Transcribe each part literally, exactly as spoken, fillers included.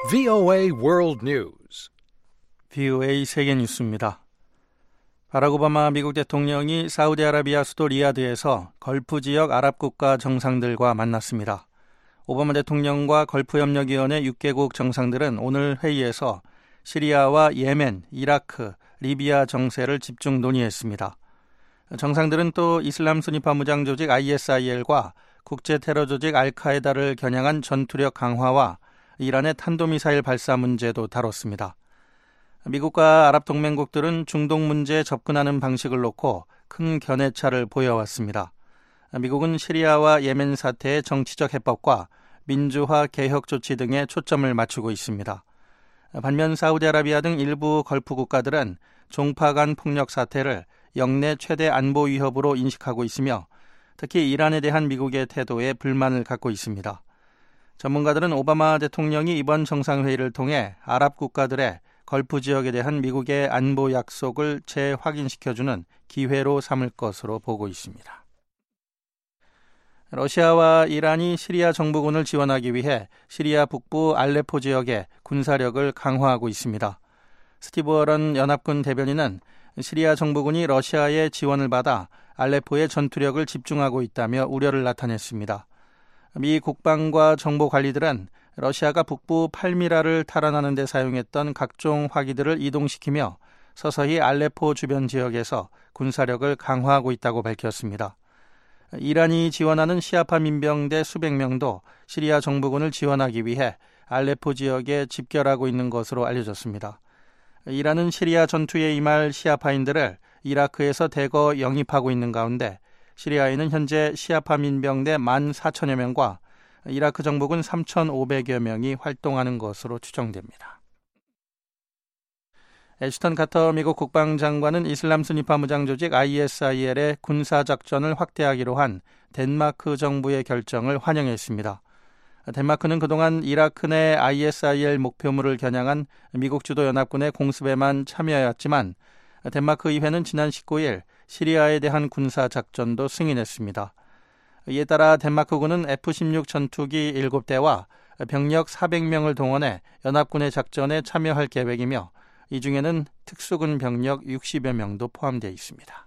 브이오에이 World News. 브이오에이 세계 뉴스입니다. 바락 오바마 미국 대통령이 사우디아라비아 수도 리야드에서 걸프 지역 아랍 국가 정상들과 만났습니다. 오바마 대통령과 걸프협력위원회 육 개국 정상들은 오늘 회의에서 시리아와 예멘, 이라크, 리비아 정세를 집중 논의했습니다. 정상들은 또 이슬람 순위파 무장 조직 아이에스아이엘과 국제 테러 조직 알카에다를 겨냥한 전투력 강화와 이란의 탄도미사일 발사 문제도 다뤘습니다. 미국과 아랍 동맹국들은 중동 문제에 접근하는 방식을 놓고 큰 견해차를 보여왔습니다. 미국은 시리아와 예멘 사태의 정치적 해법과 민주화 개혁 조치 등에 초점을 맞추고 있습니다. 반면 사우디아라비아 등 일부 걸프 국가들은 종파 간 폭력 사태를 역내 최대 안보 위협으로 인식하고 있으며 특히 이란에 대한 미국의 태도에 불만을 갖고 있습니다. 전문가들은 오바마 대통령이 이번 정상회의를 통해 아랍 국가들의 걸프 지역에 대한 미국의 안보 약속을 재확인시켜주는 기회로 삼을 것으로 보고 있습니다. 러시아와 이란이 시리아 정부군을 지원하기 위해 시리아 북부 알레포 지역에 군사력을 강화하고 있습니다. 스티브 워런 연합군 대변인은 시리아 정부군이 러시아의 지원을 받아 알레포의 전투력을 집중하고 있다며 우려를 나타냈습니다. 미 국방과 정보 관리들은 러시아가 북부 팔미라를 탈환하는 데 사용했던 각종 화기들을 이동시키며 서서히 알레포 주변 지역에서 군사력을 강화하고 있다고 밝혔습니다. 이란이 지원하는 시아파 민병대 수백 명도 시리아 정부군을 지원하기 위해 알레포 지역에 집결하고 있는 것으로 알려졌습니다. 이란은 시리아 전투에 임할 시아파인들을 이라크에서 대거 영입하고 있는 가운데 시리아에는 현재 시아파 민병대 만 사천여 명과 이라크 정부군 삼천오백여 명이 활동하는 것으로 추정됩니다. 애슈턴 카터 미국 국방장관은 이슬람 순위파 무장 조직 아이에스아이엘의 군사작전을 확대하기로 한 덴마크 정부의 결정을 환영했습니다. 덴마크는 그동안 이라크 내 아이에스아이엘 목표물을 겨냥한 미국 주도 연합군의 공습에만 참여해왔지만 덴마크 의회는 지난 십구 일 시리아에 대한 군사작전도 승인했습니다. 이에 따라 덴마크군은 에프 십육 전투기 일곱 대와 병력 사백 명을 동원해 연합군의 작전에 참여할 계획이며 이 중에는 특수군 병력 육십여 명도 포함되어 있습니다.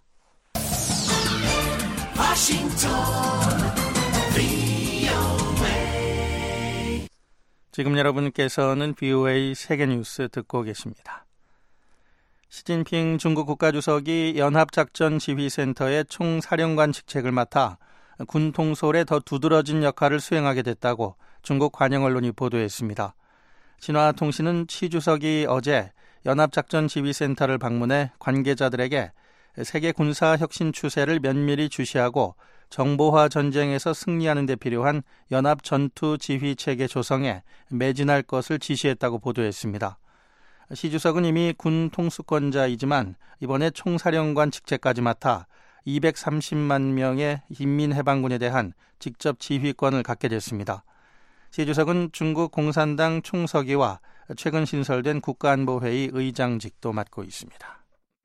지금 여러분께서는 브이오에이 세계뉴스 듣고 계십니다. 시진핑 중국 국가주석이 연합작전지휘센터의 총사령관 직책을 맡아 군 통솔에 더 두드러진 역할을 수행하게 됐다고 중국 관영 언론이 보도했습니다. 신화통신은 치 주석이 어제 연합작전지휘센터를 방문해 관계자들에게 세계 군사 혁신 추세를 면밀히 주시하고 정보화 전쟁에서 승리하는 데 필요한 연합 전투 지휘 체계 조성에 매진할 것을 지시했다고 보도했습니다. 시 주석은 이미 군 통수권자이지만 이번에 총사령관 직책까지 맡아 이백삼십만 명의 인민해방군에 대한 직접 지휘권을 갖게 됐습니다. 시 주석은 중국 공산당 총서기와 최근 신설된 국가안보회의 의장직도 맡고 있습니다.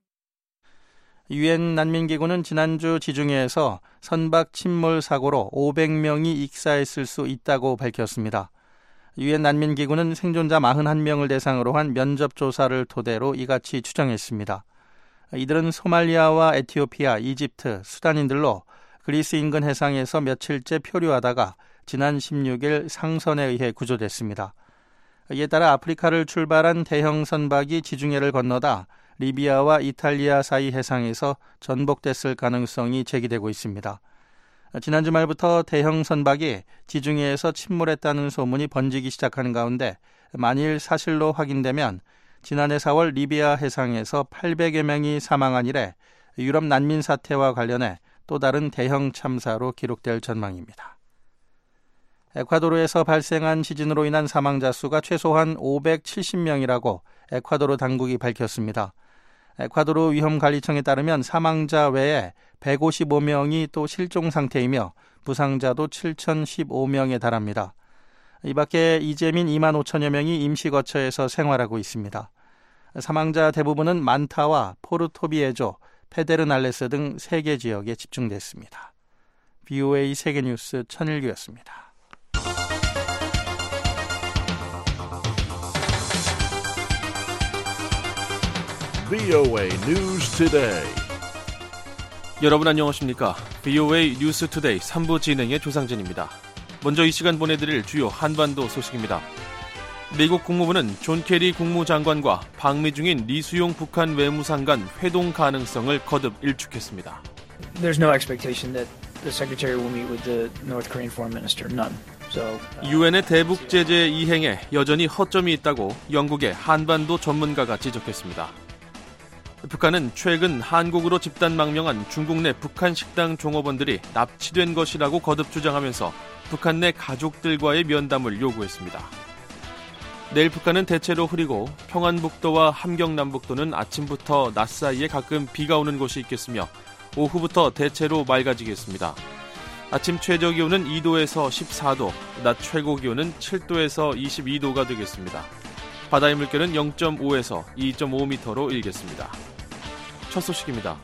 유엔 난민기구는 지난주 지중해에서 선박 침몰 사고로 오백 명이 익사했을 수 있다고 밝혔습니다. 유엔 난민기구는 생존자 사십일 명을 대상으로 한 면접조사를 토대로 이같이 추정했습니다. 이들은 소말리아와 에티오피아, 이집트, 수단인들로 그리스 인근 해상에서 며칠째 표류하다가 지난 십육 일 상선에 의해 구조됐습니다. 이에 따라 아프리카를 출발한 대형 선박이 지중해를 건너다 리비아와 이탈리아 사이 해상에서 전복됐을 가능성이 제기되고 있습니다. 지난 주말부터 대형 선박이 지중해에서 침몰했다는 소문이 번지기 시작하는 가운데 만일 사실로 확인되면 지난해 사월 리비아 해상에서 팔백여 명이 사망한 이래 유럽 난민 사태와 관련해 또 다른 대형 참사로 기록될 전망입니다. 에콰도르에서 발생한 지진으로 인한 사망자 수가 최소한 오백칠십 명이라고 에콰도르 당국이 밝혔습니다. 에콰도르 위험관리청에 따르면 사망자 외에 백오십오 명이 또 실종 상태이며 부상자도 칠천십오 명에 달합니다. 이 밖에 이재민 이만 오천여 명이 임시거처에서 생활하고 있습니다. 사망자 대부분은 만타와 포르토비에조, 페데르날레스 등 세 개 지역에 집중됐습니다. 브이오에이 세계뉴스 천일규였습니다. 브이오에이 News Today. 여러분 안녕하십니까? 브이오에이 뉴스 투데이 삼 부 진행의 조상진입니다. 먼저 이 시간 보내드릴 주요 한반도 소식입니다. 미국 국무부는 존 케리 국무장관과 방미 중인 리수용 북한 외무상 간 회동 가능성을 거듭 일축했습니다. There's no expectation that the secretary will meet with the North Korean foreign minister. None. So, uh, 유엔의 대북 제재 이행에 여전히 허점이 있다고 영국의 한반도 전문가가 지적했습니다. 북한은 최근 한국으로 집단 망명한 중국 내 북한 식당 종업원들이 납치된 것이라고 거듭 주장하면서 북한 내 가족들과의 면담을 요구했습니다. 내일 북한은 대체로 흐리고 평안북도와 함경남북도는 아침부터 낮 사이에 가끔 비가 오는 곳이 있겠으며 오후부터 대체로 맑아지겠습니다. 아침 최저기온은 이 도에서 십사 도, 낮 최고기온은 칠 도에서 이십이 도가 되겠습니다. 바다의 물결은 영 점 오에서 이 점 오 미터로 일겠습니다. 첫 소식입니다.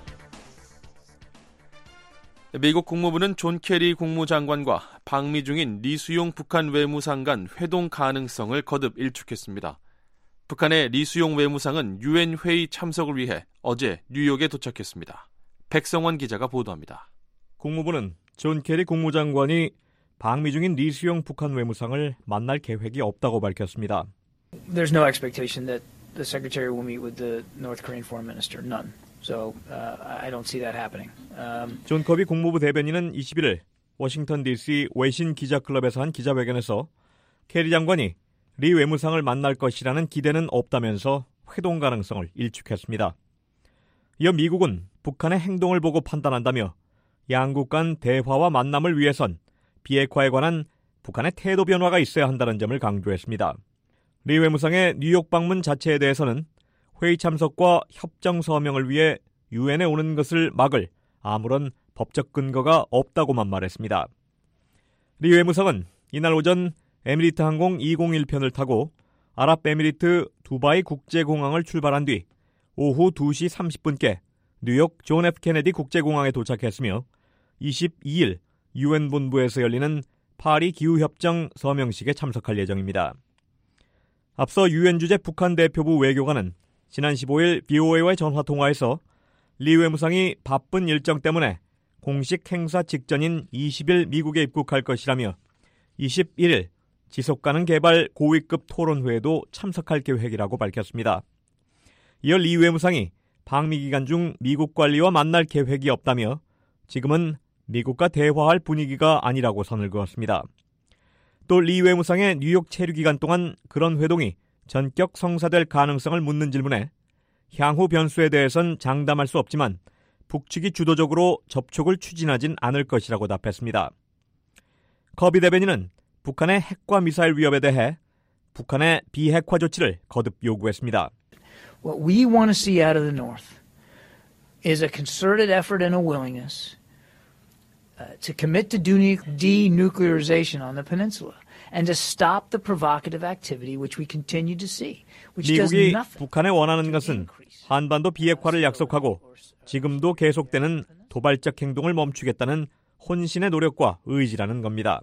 미국 국무부는 존 케리 국무장관과 방미 중인 리수용 북한 외무상 간 회동 가능성을 거듭 일축했습니다. 북한의 리수용 외무상은 유엔 회의 참석을 위해 어제 뉴욕에 도착했습니다. 백성원 기자가 보도합니다. 국무부는 존 케리 국무장관이 방미 중인 리수용 북한 외무상을 만날 계획이 없다고 밝혔습니다. there's no expectation that the secretary will meet with the North Korean foreign minister. None. So uh, I don't see that happening. Um, 존 커비 국무부 대변인은 이십일 일 워싱턴 디씨 외신 기자클럽에서 한 기자회견에서 케리 장관이 리 외무상을 만날 것이라는 기대는 없다면서 회동 가능성을 일축했습니다. 이어 미국은 북한의 행동을 보고 판단한다며 양국 간 대화와 만남을 위해선 비핵화에 관한 북한의 태도 변화가 있어야 한다는 점을 강조했습니다. 리 외무상의 뉴욕 방문 자체에 대해서는 회의 참석과 협정 서명을 위해 유엔에 오는 것을 막을 아무런 법적 근거가 없다고만 말했습니다. 리 외무상은 이날 오전 에미리트 항공 이공일 편을 타고 아랍에미리트 두바이 국제공항을 출발한 뒤 오후 두 시 삼십 분께 뉴욕 존 에프 케네디 국제공항에 도착했으며 이십이 일 유엔 본부에서 열리는 파리 기후협정 서명식에 참석할 예정입니다. 앞서 유엔 주재 북한 대표부 외교관은 지난 십오 일 브이오에이와의 전화통화에서 리 외무상이 바쁜 일정 때문에 공식 행사 직전인 이십 일 미국에 입국할 것이라며 이십일 일 지속가능 개발 고위급 토론회에도 참석할 계획이라고 밝혔습니다. 이어 리 외무상이 방미 기간 중 미국 관리와 만날 계획이 없다며 지금은 미국과 대화할 분위기가 아니라고 선을 그었습니다. 또 리 외무상의 뉴욕 체류 기간 동안 그런 회동이 전격 성사될 가능성을 묻는 질문에 향후 변수에 대해선 장담할 수 없지만 북측이 주도적으로 접촉을 추진하진 않을 것이라고 답했습니다. 커비 대변인은 북한의 핵과 미사일 위협에 대해 북한의 비핵화 조치를 거듭 요구했습니다. what we want to see out of the North is a concerted effort and a willingness uh, to commit to denuclearization on the peninsula and to stop the provocative activity which we continue to see, which does 미국이 nothing. 북한에 원하는 것은 한반도 비핵화를 약속하고 지금도 계속되는 도발적 행동을 멈추겠다는 혼신의 노력과 의지라는 겁니다.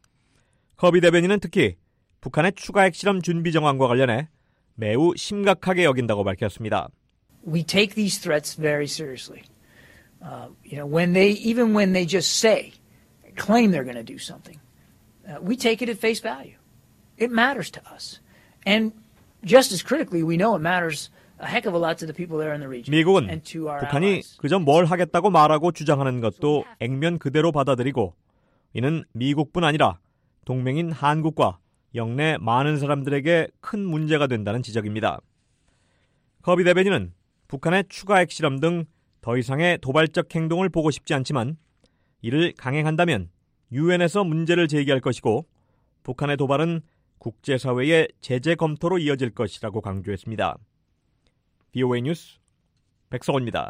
커비 대변인은 특히 북한의 추가 핵실험 준비 정황과 관련해 매우 심각하게 여긴다고 밝혔습니다. We take these threats very seriously. Uh, you know, when they even when they just say, claim they're going to do something, uh, we take it at face value. It matters to us, and just as critically, we know it matters a heck of a lot to the people there in the region. 미국은 and to our 북한이 allies. 그저 뭘 하겠다고 말하고 주장하는 것도 액면 그대로 받아들이고 이는 미국뿐 아니라 동맹인 한국과 영내 많은 사람들에게 큰 문제가 된다는 지적입니다. 커비 대변인은 북한의 추가 핵실험 등 더 이상의 도발적 행동을 보고 싶지 않지만 이를 강행한다면 유엔에서 문제를 제기할 것이고 북한의 도발은 국제사회의 제재 검토로 이어질 것이라고 강조했습니다. 브이오에이 뉴스 백성원입니다.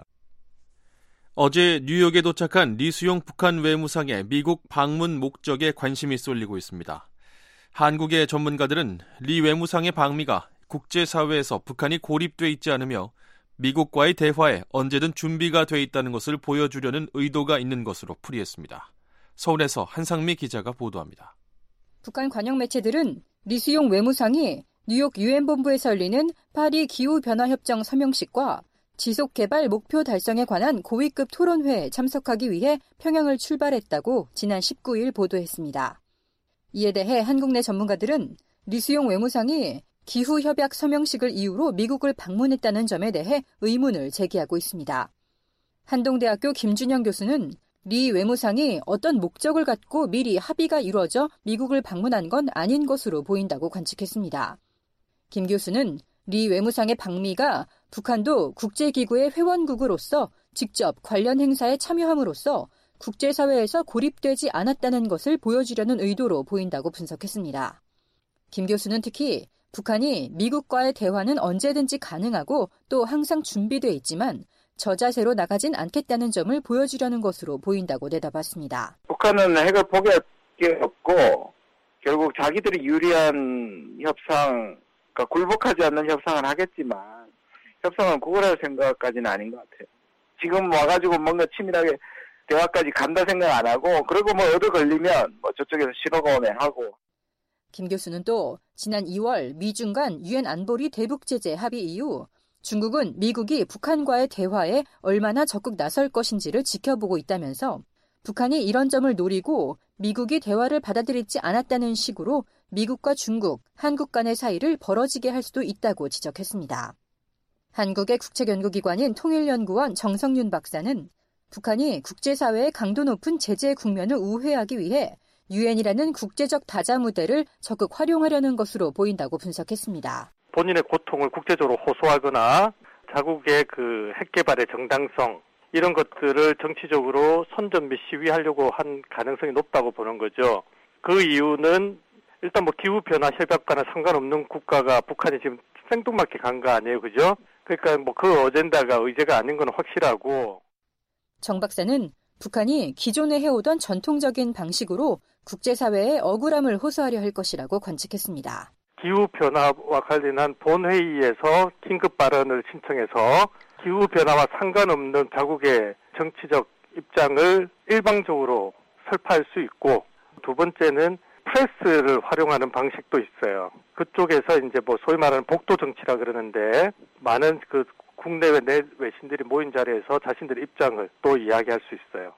어제 뉴욕에 도착한 리수용 북한 외무상의 미국 방문 목적에 관심이 쏠리고 있습니다. 한국의 전문가들은 리 외무상의 방미가 국제사회에서 북한이 고립돼 있지 않으며 미국과의 대화에 언제든 준비가 돼 있다는 것을 보여주려는 의도가 있는 것으로 풀이했습니다. 서울에서 한상미 기자가 보도합니다. 북한 관영 매체들은 리수용 외무상이 뉴욕 유엔 본부에서 열리는 파리 기후변화협정 서명식과 지속개발 목표 달성에 관한 고위급 토론회에 참석하기 위해 평양을 출발했다고 지난 십구 일 보도했습니다. 이에 대해 한국 내 전문가들은 리수용 외무상이 기후협약 서명식을 이유로 미국을 방문했다는 점에 대해 의문을 제기하고 있습니다. 한동대학교 김준영 교수는 리 외무상이 어떤 목적을 갖고 미리 합의가 이루어져 미국을 방문한 건 아닌 것으로 보인다고 관측했습니다. 김 교수는 리 외무상의 방미가 북한도 국제기구의 회원국으로서 직접 관련 행사에 참여함으로써 국제사회에서 고립되지 않았다는 것을 보여주려는 의도로 보인다고 분석했습니다. 김 교수는 특히 북한이 미국과의 대화는 언제든지 가능하고 또 항상 준비돼 있지만 저자세로 나가진 않겠다는 점을 보여주려는 것으로 보인다고 내다봤습니다. 북한은 핵을 포기할 게 없고 결국 자기들이 유리한 협상, 그러니까 굴복하지 않는 협상을 하겠지만 협상은 구걸할 생각까지는 아닌 것 같아요. 지금 와가지고 뭔가 치밀하게 대화까지 간다 생각 안 하고 그리고 뭐 얻어 걸리면 뭐 저쪽에서 신호가 오면 하고. 김 교수는 또 지난 이월 미중 간 유엔 안보리 대북 제재 합의 이후 중국은 미국이 북한과의 대화에 얼마나 적극 나설 것인지를 지켜보고 있다면서 북한이 이런 점을 노리고 미국이 대화를 받아들이지 않았다는 식으로 미국과 중국, 한국 간의 사이를 벌어지게 할 수도 있다고 지적했습니다. 한국의 국책연구기관인 통일연구원 정성윤 박사는 북한이 국제사회의 강도 높은 제재 국면을 우회하기 위해 유엔이라는 국제적 다자 무대를 적극 활용하려는 것으로 보인다고 분석했습니다. 본인의 고통을 국제적으로 호소하거나 자국의 그 핵 개발의 정당성 이런 것들을 정치적으로 선전 및 시위하려고 한 가능성이 높다고 보는 거죠. 그 이유는 일단 뭐 기후변화 협약과는 상관없는 국가가 북한이 지금 생뚱맞게 간 거 아니에요, 그죠? 그러니까 뭐 그 어젠다가 의제가 아닌 건 확실하고. 정 박사는 북한이 기존에 해오던 전통적인 방식으로 국제사회에 억울함을 호소하려 할 것이라고 관측했습니다. 기후변화와 관련한 본회의에서 긴급 발언을 신청해서 기후변화와 상관없는 자국의 정치적 입장을 일방적으로 설파할 수 있고, 두 번째는 프레스를 활용하는 방식도 있어요. 그쪽에서 이제 뭐 소위 말하는 복도 정치라 그러는데 많은 그 국내외 내 외신들이 모인 자리에서 자신들의 입장을 또 이야기할 수 있어요.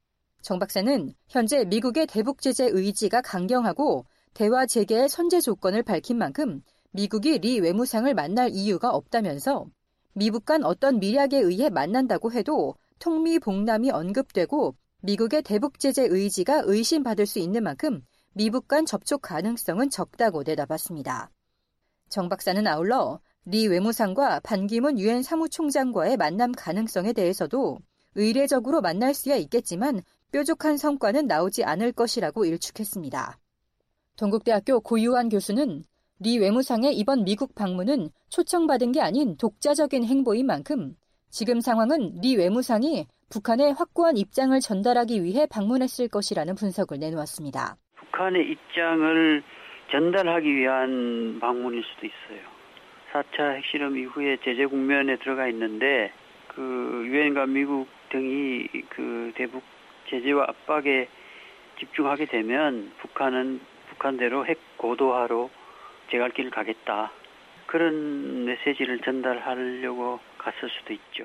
정 박사는 현재 미국의 대북 제재 의지가 강경하고 대화 재개의 선제 조건을 밝힌 만큼 미국이 리 외무상을 만날 이유가 없다면서 미북 간 어떤 밀약에 의해 만난다고 해도 통미봉남이 언급되고 미국의 대북 제재 의지가 의심받을 수 있는 만큼 미북 간 접촉 가능성은 적다고 내다봤습니다. 정 박사는 아울러 리 외무상과 반기문 유엔 사무총장과의 만남 가능성에 대해서도 의례적으로 만날 수야 있겠지만 뾰족한 성과는 나오지 않을 것이라고 일축했습니다. 동국대학교 고유한 교수는 리 외무상의 이번 미국 방문은 초청받은 게 아닌 독자적인 행보인 만큼 지금 상황은 리 외무상이 북한의 확고한 입장을 전달하기 위해 방문했을 것이라는 분석을 내놓았습니다. 북한의 입장을 전달하기 위한 방문일 수도 있어요. 사 차 핵실험 이후에 제재 국면에 들어가 있는데 그 유엔과 미국 등이 그 대북 제재와 압박에 집중하게 되면 북한은 북한대로 핵 고도화로 제갈 길을 가겠다. 그런 메시지를 전달하려고 갔을 수도 있죠.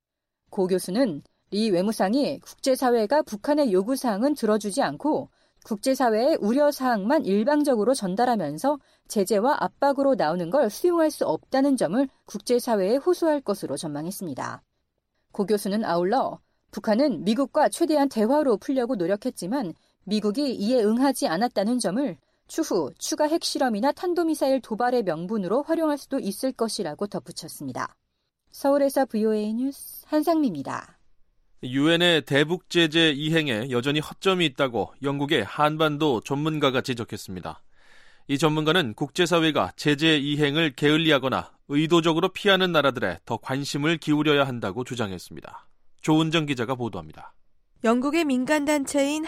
고 교수는 리 외무상이 국제사회가 북한의 요구사항은 들어주지 않고 국제사회의 우려사항만 일방적으로 전달하면서 제재와 압박으로 나오는 걸 수용할 수 없다는 점을 국제사회에 호소할 것으로 전망했습니다. 고 교수는 아울러 북한은 미국과 최대한 대화로 풀려고 노력했지만 미국이 이에 응하지 않았다는 점을 추후 추가 핵실험이나 탄도미사일 도발의 명분으로 활용할 수도 있을 것이라고 덧붙였습니다. 서울에서 브이오에이 뉴스 한상미입니다. 유엔의 대북 제재 이행에 여전히 허점이 있다고 영국의 한반도 전문가가 지적했습니다. 이 전문가는 국제사회가 제재 이행을 게을리하거나 의도적으로 피하는 나라들에 더 관심을 기울여야 한다고 주장했습니다. 조은정 기자가 보도합니다. 영국의 민간단체인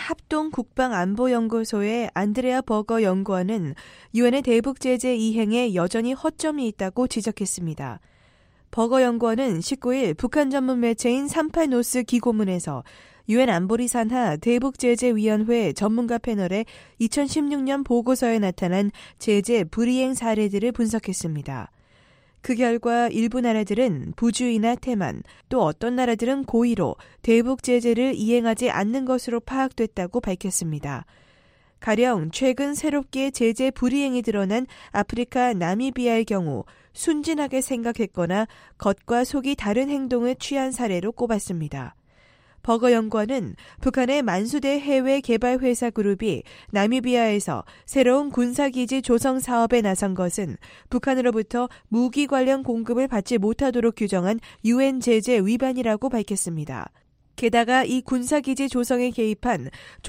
합동국방안보연구소의 안드레아 버거 연구원은 유엔의 대북 제재 이행에 여전히 허점이 있다고 지적했습니다. 버거 연구원은 십구 일 북한 전문 매체인 삼십팔 노스 기고문에서 유엔 안보리 산하 대북제재위원회 전문가 패널의 이천십육 년 보고서에 나타난 제재 불이행 사례들을 분석했습니다. 그 결과 일부 나라들은 부주의나 태만, 또 어떤 나라들은 고의로 대북 제재를 이행하지 않는 것으로 파악됐다고 밝혔습니다. 가령 최근 새롭게 제재 불이행이 드러난 아프리카 나미비아의 경우 순진하게 생각했거나 겉과 속이 다른 행동을 취한 사례로 꼽았습니다. 버거 연구원은 북한의 만수대 해외 개발 회사 그룹이 나미비아에서 새로운 군사기지 조성 사업에 나선 것은 북한으로부터 무기 관련 공급을 받지 못하도록 규정한 유엔 제재 위반이라고 밝혔습니다. 게다가 이 군사기지 조성에 개입한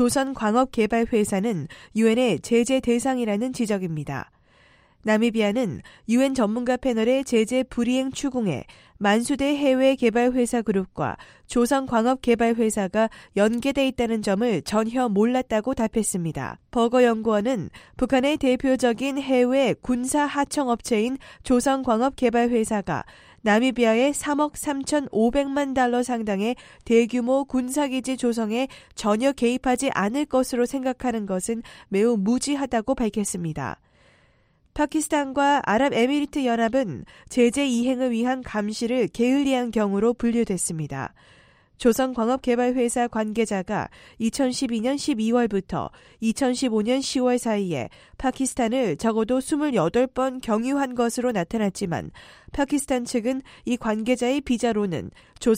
조선광업개발회사는 유엔의 제재 대상이라는 지적입니다. 나미비아는 유엔 전문가 패널의 제재 불이행 추궁에 만수대 해외개발회사 그룹과 조선광업개발회사가 연계돼 있다는 점을 전혀 몰랐다고 답했습니다. 버거 연구원은 북한의 대표적인 해외 군사하청업체인 조선광업개발회사가 나미비아의 삼억 삼천오백만 달러 상당의 대규모 군사기지 조성에 전혀 개입하지 않을 것으로 생각하는 것은 매우 무지하다고 밝혔습니다. 파키스탄과 아랍에미리트 연합은 제재 이행을 위한 감시를 게을리한 경우로 분류됐습니다. 조선광업개발회사 관계자가 이천십이년 십이월부터 이천십오년 시월 사이에 파키스탄을 적어도 이십팔 번 경유한 것으로 나타났지만 파키스탄 측은 이 관계자의 비자로는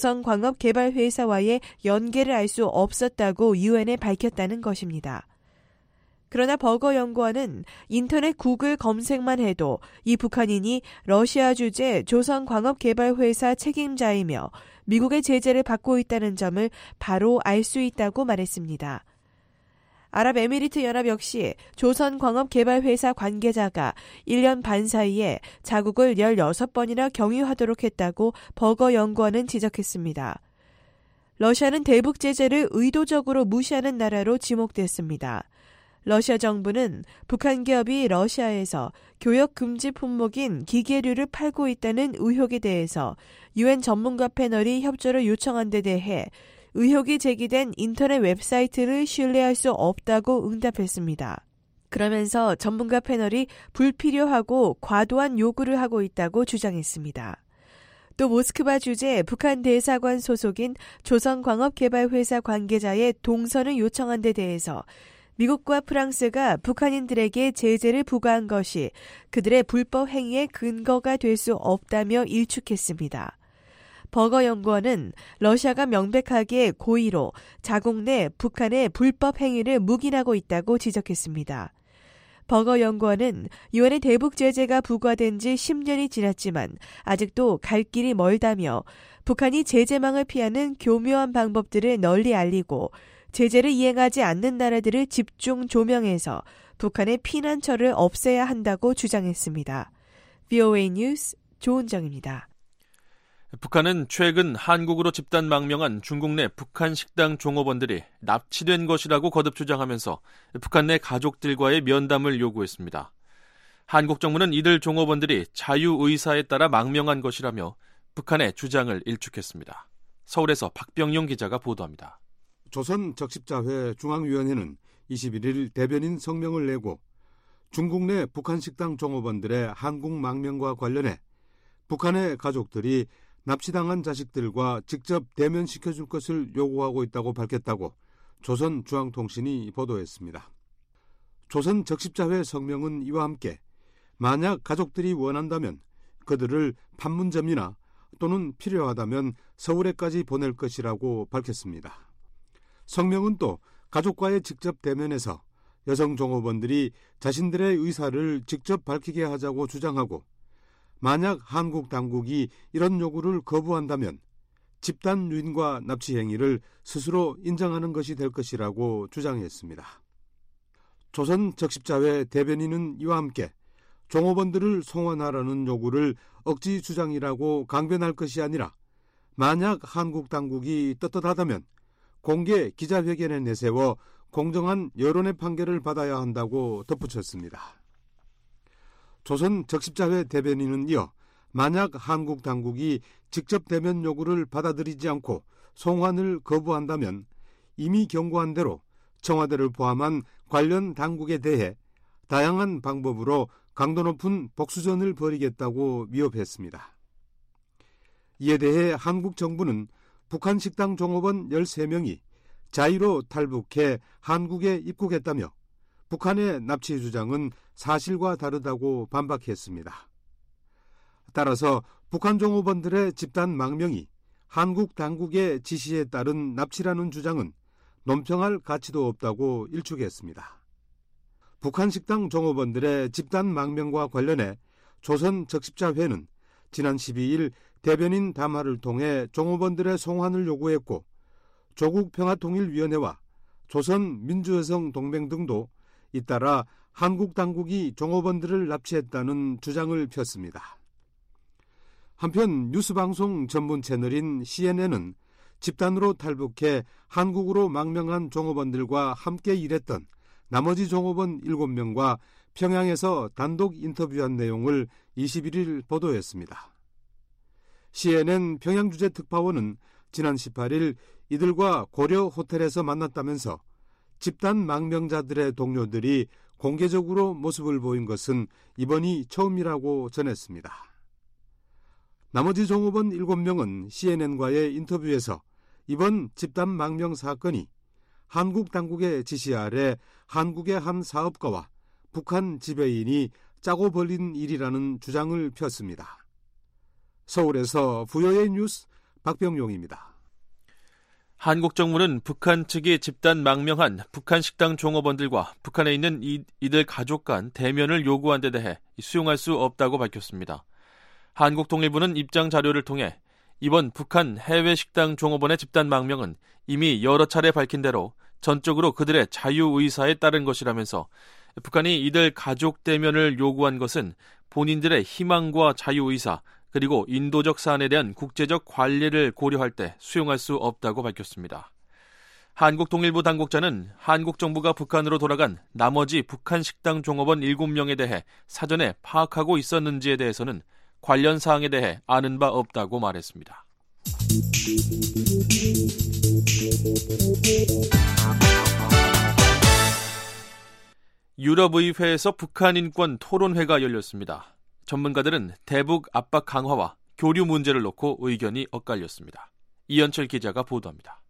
조선광업개발회사와의 연계를 알 수 없었다고 유엔에 밝혔다는 것입니다. 그러나 버거 연구원은 인터넷 구글 검색만 해도 이 북한인이 러시아 주재 조선광업개발회사 책임자이며 미국의 제재를 받고 있다는 점을 바로 알 수 있다고 말했습니다. 아랍에미리트 연합 역시 조선광업개발회사 관계자가 일 년 반 사이에 자국을 십육 번이나 경유하도록 했다고 버거 연구원은 지적했습니다. 러시아는 대북 제재를 의도적으로 무시하는 나라로 지목됐습니다. 러시아 정부는 북한 기업이 러시아에서 교역 금지 품목인 기계류를 팔고 있다는 의혹에 대해서 유엔 전문가 패널이 협조를 요청한 데 대해 의혹이 제기된 인터넷 웹사이트를 신뢰할 수 없다고 응답했습니다. 그러면서 전문가 패널이 불필요하고 과도한 요구를 하고 있다고 주장했습니다. 또 모스크바 주재 북한 대사관 소속인 조선광업개발회사 관계자의 동선을 요청한 데 대해서 미국과 프랑스가 북한인들에게 제재를 부과한 것이 그들의 불법 행위의 근거가 될 수 없다며 일축했습니다. 버거 연구원은 러시아가 명백하게 고의로 자국 내 북한의 불법 행위를 묵인하고 있다고 지적했습니다. 버거 연구원은 유엔의 대북 제재가 부과된 지 십 년이 지났지만 아직도 갈 길이 멀다며 북한이 제재망을 피하는 교묘한 방법들을 널리 알리고 제재를 이행하지 않는 나라들을 집중 조명해서 북한의 피난처를 없애야 한다고 주장했습니다. 브이오에이 뉴스 조은정입니다. 북한은 최근 한국으로 집단 망명한 중국 내 북한 식당 종업원들이 납치된 것이라고 거듭 주장하면서 북한 내 가족들과의 면담을 요구했습니다. 한국 정부는 이들 종업원들이 자유의사에 따라 망명한 것이라며 북한의 주장을 일축했습니다. 서울에서 박병용 기자가 보도합니다. 조선 적십자회 중앙위원회는 이십일일 대변인 성명을 내고 중국 내 북한 식당 종업원들의 한국 망명과 관련해 북한의 가족들이 납치당한 자식들과 직접 대면시켜줄 것을 요구하고 있다고 밝혔다고 조선중앙통신이 보도했습니다. 조선 적십자회 성명은 이와 함께 만약 가족들이 원한다면 그들을 판문점이나 또는 필요하다면 서울에까지 보낼 것이라고 밝혔습니다. 성명은 또 가족과의 직접 대면에서 여성 종업원들이 자신들의 의사를 직접 밝히게 하자고 주장하고 만약 한국 당국이 이런 요구를 거부한다면 집단 유인과 납치 행위를 스스로 인정하는 것이 될 것이라고 주장했습니다. 조선 적십자회 대변인은 이와 함께 종업원들을 송환하라는 요구를 억지 주장이라고 강변할 것이 아니라 만약 한국 당국이 떳떳하다면 공개 기자회견에 내세워 공정한 여론의 판결을 받아야 한다고 덧붙였습니다. 조선 적십자회 대변인은 이어 만약 한국 당국이 직접 대면 요구를 받아들이지 않고 송환을 거부한다면 이미 경고한 대로 청와대를 포함한 관련 당국에 대해 다양한 방법으로 강도 높은 복수전을 벌이겠다고 위협했습니다. 이에 대해 한국 정부는 북한 식당 종업원 열세 명이 자의로 탈북해 한국에 입국했다며 북한의 납치 주장은 사실과 다르다고 반박했습니다. 따라서 북한 종업원들의 집단 망명이 한국 당국의 지시에 따른 납치라는 주장은 논평할 가치도 없다고 일축했습니다. 북한 식당 종업원들의 집단 망명과 관련해 조선 적십자회는 지난 십이일 대변인 담화를 통해 종업원들의 송환을 요구했고 조국평화통일위원회와 조선민주여성동맹 등도 잇따라 한국 당국이 종업원들을 납치했다는 주장을 폈습니다. 한편 뉴스방송 전문 채널인 씨엔엔은 집단으로 탈북해 한국으로 망명한 종업원들과 함께 일했던 나머지 종업원 일곱 명과 평양에서 단독 인터뷰한 내용을 이십일일 보도했습니다. 씨엔엔 평양주재특파원은 지난 십팔일 이들과 고려 호텔에서 만났다면서 집단 망명자들의 동료들이 공개적으로 모습을 보인 것은 이번이 처음이라고 전했습니다. 나머지 종업원 일곱 명은 씨엔엔과의 인터뷰에서 이번 집단 망명 사건이 한국 당국의 지시 아래 한국의 한 사업가와 북한 지배인이 짜고 벌린 일이라는 주장을 폈습니다. 서울에서 브이오에이 뉴스 박병용입니다. 한국 정부는 북한 측이 집단 망명한 북한 식당 종업원들과 북한에 있는 이, 이들 가족 간 대면을 요구한 데 대해 수용할 수 없다고 밝혔습니다. 한국통일부는 입장 자료를 통해 이번 북한 해외 식당 종업원의 집단 망명은 이미 여러 차례 밝힌 대로 전적으로 그들의 자유의사에 따른 것이라면서 북한이 이들 가족 대면을 요구한 것은 본인들의 희망과 자유의사 그리고 인도적 사안에 대한 국제적 관리를 고려할 때 수용할 수 없다고 밝혔습니다. 한국통일부 당국자는 한국 정부가 북한으로 돌아간 나머지 북한 식당 종업원 일곱 명에 대해 사전에 파악하고 있었는지에 대해서는 관련 사항에 대해 아는 바 없다고 말했습니다. 유럽의회에서 북한 인권 토론회가 열렸습니다. 전문가들은 대북 압박 강화와 교류 문제를 놓고 의견이 엇갈렸습니다. 이현철 기자가 보도합니다.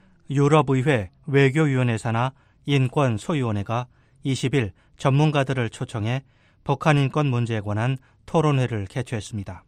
유럽의회 외교위원회 산하 인권소위원회가 이십일 전문가들을 초청해 북한 인권 문제에 관한 토론회를 개최했습니다.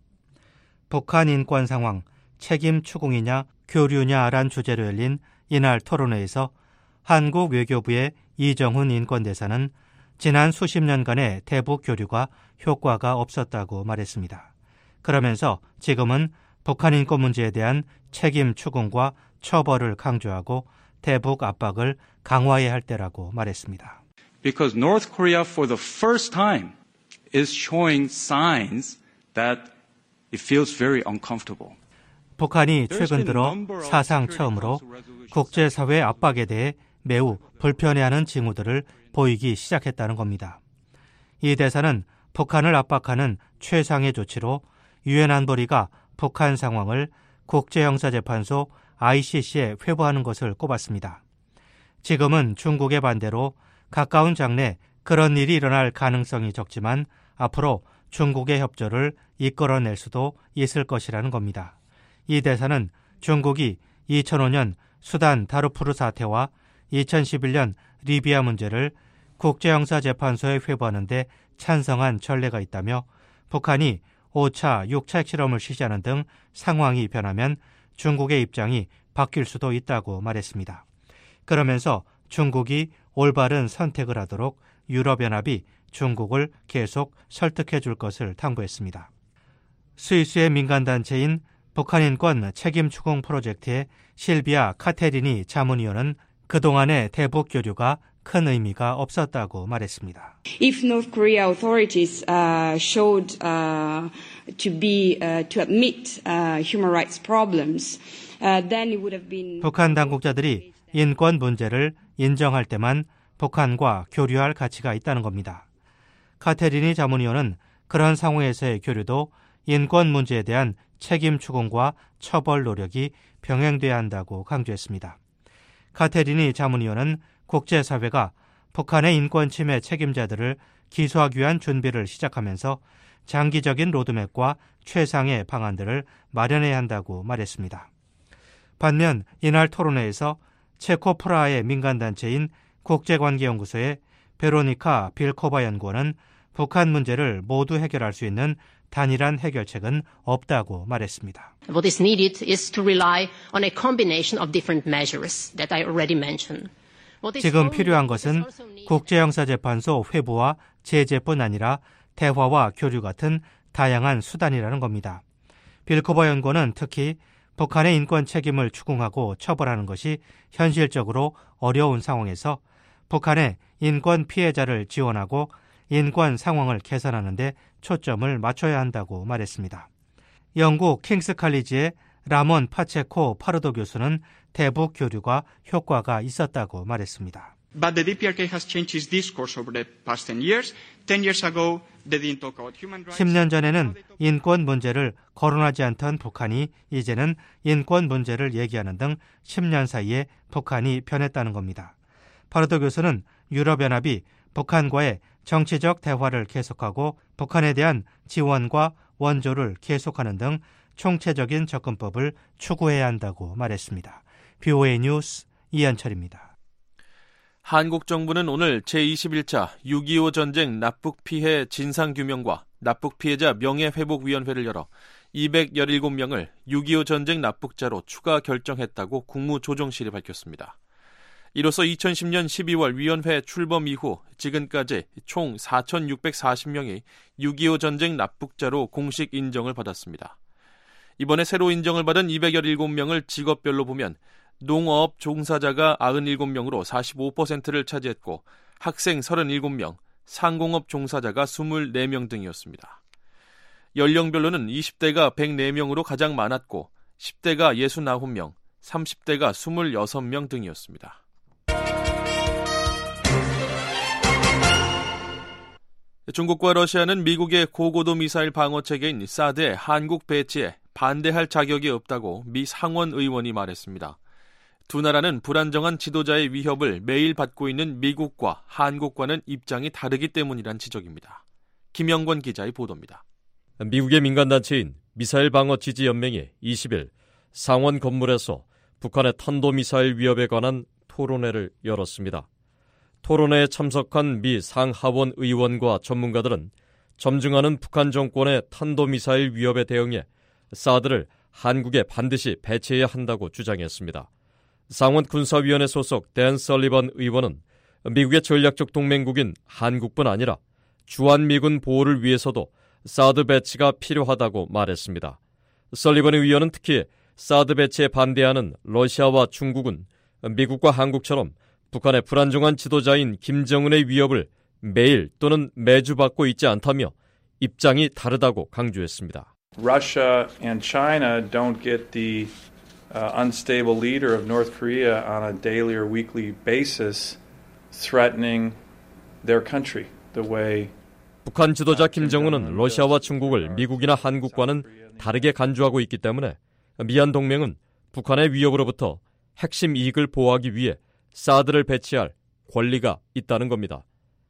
북한 인권 상황, 책임 추궁이냐 교류냐란 주제로 열린 이날 토론회에서 한국 외교부의 이정훈 인권대사는 지난 수십 년간의 대북 교류가 효과가 없었다고 말했습니다. 그러면서 지금은 북한 인권 문제에 대한 책임 추궁과 처벌을 강조하고 대북 압박을 강화해야 할 때라고 말했습니다. Because North Korea for the first time is showing signs that it feels very uncomfortable. 북한이 최근 들어 사상 처음으로 국제사회 압박에 대해 매우 불편해하는 징후들을 보이기 시작했다는 겁니다. 이 대사는 북한을 압박하는 최상의 조치로 유엔 안보리가 북한 상황을 국제형사재판소 아이씨씨에 회부하는 것을 꼽았습니다. 지금은 중국의 반대로 가까운 장래 그런 일이 일어날 가능성이 적지만 앞으로 중국의 협조를 이끌어낼 수도 있을 것이라는 겁니다. 이 대사는 중국이 이천오 년 수단 다르푸르 사태와 이천십일 년 리비아 문제를 국제형사재판소에 회부하는 데 찬성한 전례가 있다며 북한이 오 차, 육 차 핵실험을 실시하는 등 상황이 변하면 중국의 입장이 바뀔 수도 있다고 말했습니다. 그러면서 중국이 올바른 선택을 하도록 유럽연합이 중국을 계속 설득해 줄 것을 당부했습니다. 스위스의 민간단체인 북한인권 책임추궁 프로젝트의 실비아 카테리니 자문위원은 그동안의 대북 교류가 큰 의미가 없었다고 말했습니다. If North Korea authorities uh, showed uh, to be uh, to admit uh, human rights problems, uh, then it would have been. 북한 당국자들이 인권 문제를 인정할 때만 북한과 교류할 가치가 있다는 겁니다. 카테리니 자문위원은 그런 상황에서의 교류도 인권 문제에 대한 책임 추궁과 처벌 노력이 병행돼야 한다고 강조했습니다. 카테리니 자문위원은 국제사회가 북한의 인권 침해 책임자들을 기소하기 위한 준비를 시작하면서 장기적인 로드맵과 최상의 방안들을 마련해야 한다고 말했습니다. 반면 이날 토론회에서 체코 프라하의 민간단체인 국제관계연구소의 베로니카 빌코바 연구원은 북한 문제를 모두 해결할 수 있는 단일한 해결책은 없다고 말했습니다. What is needed is to rely on a combination of different measures that I already mentioned. 지금 필요한 것은 국제형사재판소 회부와 제재뿐 아니라 대화와 교류 같은 다양한 수단이라는 겁니다. 빌코바 연구원은 특히 북한의 인권 책임을 추궁하고 처벌하는 것이 현실적으로 어려운 상황에서 북한의 인권 피해자를 지원하고 인권 상황을 개선하는 데 초점을 맞춰야 한다고 말했습니다. 영국 킹스 칼리지의 라몬 파체코 파르도 교수는 대북 교류가 효과가 있었다고 말했습니다. But the 디피알케이 has changed its discourse over the past ten years. ten years ago, they didn't talk about human rights. 십 년 전에는 인권 문제를 거론하지 않던 북한이 이제는 인권 문제를 얘기하는 등 십 년 사이에 북한이 변했다는 겁니다. 파르도 교수는 유럽연합이 북한과의 정치적 대화를 계속하고 북한에 대한 지원과 원조를 계속하는 등 총체적인 접근법을 추구해야 한다고 말했습니다. 비오에이 뉴스 이현철입니다. 한국 정부는 오늘 제이십일 차 육이오 전쟁 납북피해 진상규명과 납북피해자 명예회복위원회를 열어 이백십칠 명을 육이오 전쟁 납북자로 추가 결정했다고 국무조정실이 밝혔습니다. 이로써 이천십 년 십이월 위원회 출범 이후 지금까지 총 사천육백사십 명이 육이오 전쟁 납북자로 공식 인정을 받았습니다. 이번에 새로 인정을 받은 이백십칠 명을 직업별로 보면 농업 종사자가 구십칠 명으로 사십오 퍼센트를 차지했고 학생 삼십칠 명, 상공업 종사자가 이십사 명 등이었습니다. 연령별로는 이십 대가 백사 명으로 가장 많았고 십 대가 육십구 명, 삼십 대가 이십육 명 등이었습니다. 중국과 러시아는 미국의 고고도 미사일 방어 체계인 사드의 한국 배치에 반대할 자격이 없다고 미 상원 의원이 말했습니다. 두 나라는 불안정한 지도자의 위협을 매일 받고 있는 미국과 한국과는 입장이 다르기 때문이란 지적입니다. 김영권 기자의 보도입니다. 미국의 민간단체인 미사일 방어 지지연맹이 이십 일 상원 건물에서 북한의 탄도미사일 위협에 관한 토론회를 열었습니다. 토론회에 참석한 미 상하원 의원과 전문가들은 점증하는 북한 정권의 탄도미사일 위협에 대응해 사드를 한국에 반드시 배치해야 한다고 주장했습니다. 상원 군사위원회 소속 댄 설리번 의원은 미국의 전략적 동맹국인 한국뿐 아니라 주한미군 보호를 위해서도 사드 배치가 필요하다고 말했습니다. 설리번 의원은 특히 사드 배치에 반대하는 러시아와 중국은 미국과 한국처럼 북한의 불안정한 지도자인 김정은의 위협을 매일 또는 매주 받고 있지 않다며 입장이 다르다고 강조했습니다. Russia and China don't get the uh, unstable leader of North Korea on a daily or weekly basis threatening their country the way 북한 지도자 김정은은 러시아와 중국을 미국이나 한국과는 다르게 간주하고 있기 때문에 미한 동맹은 북한의 위협으로부터 핵심 이익을 보호하기 위해 사드를 배치할 권리가 있다는 겁니다.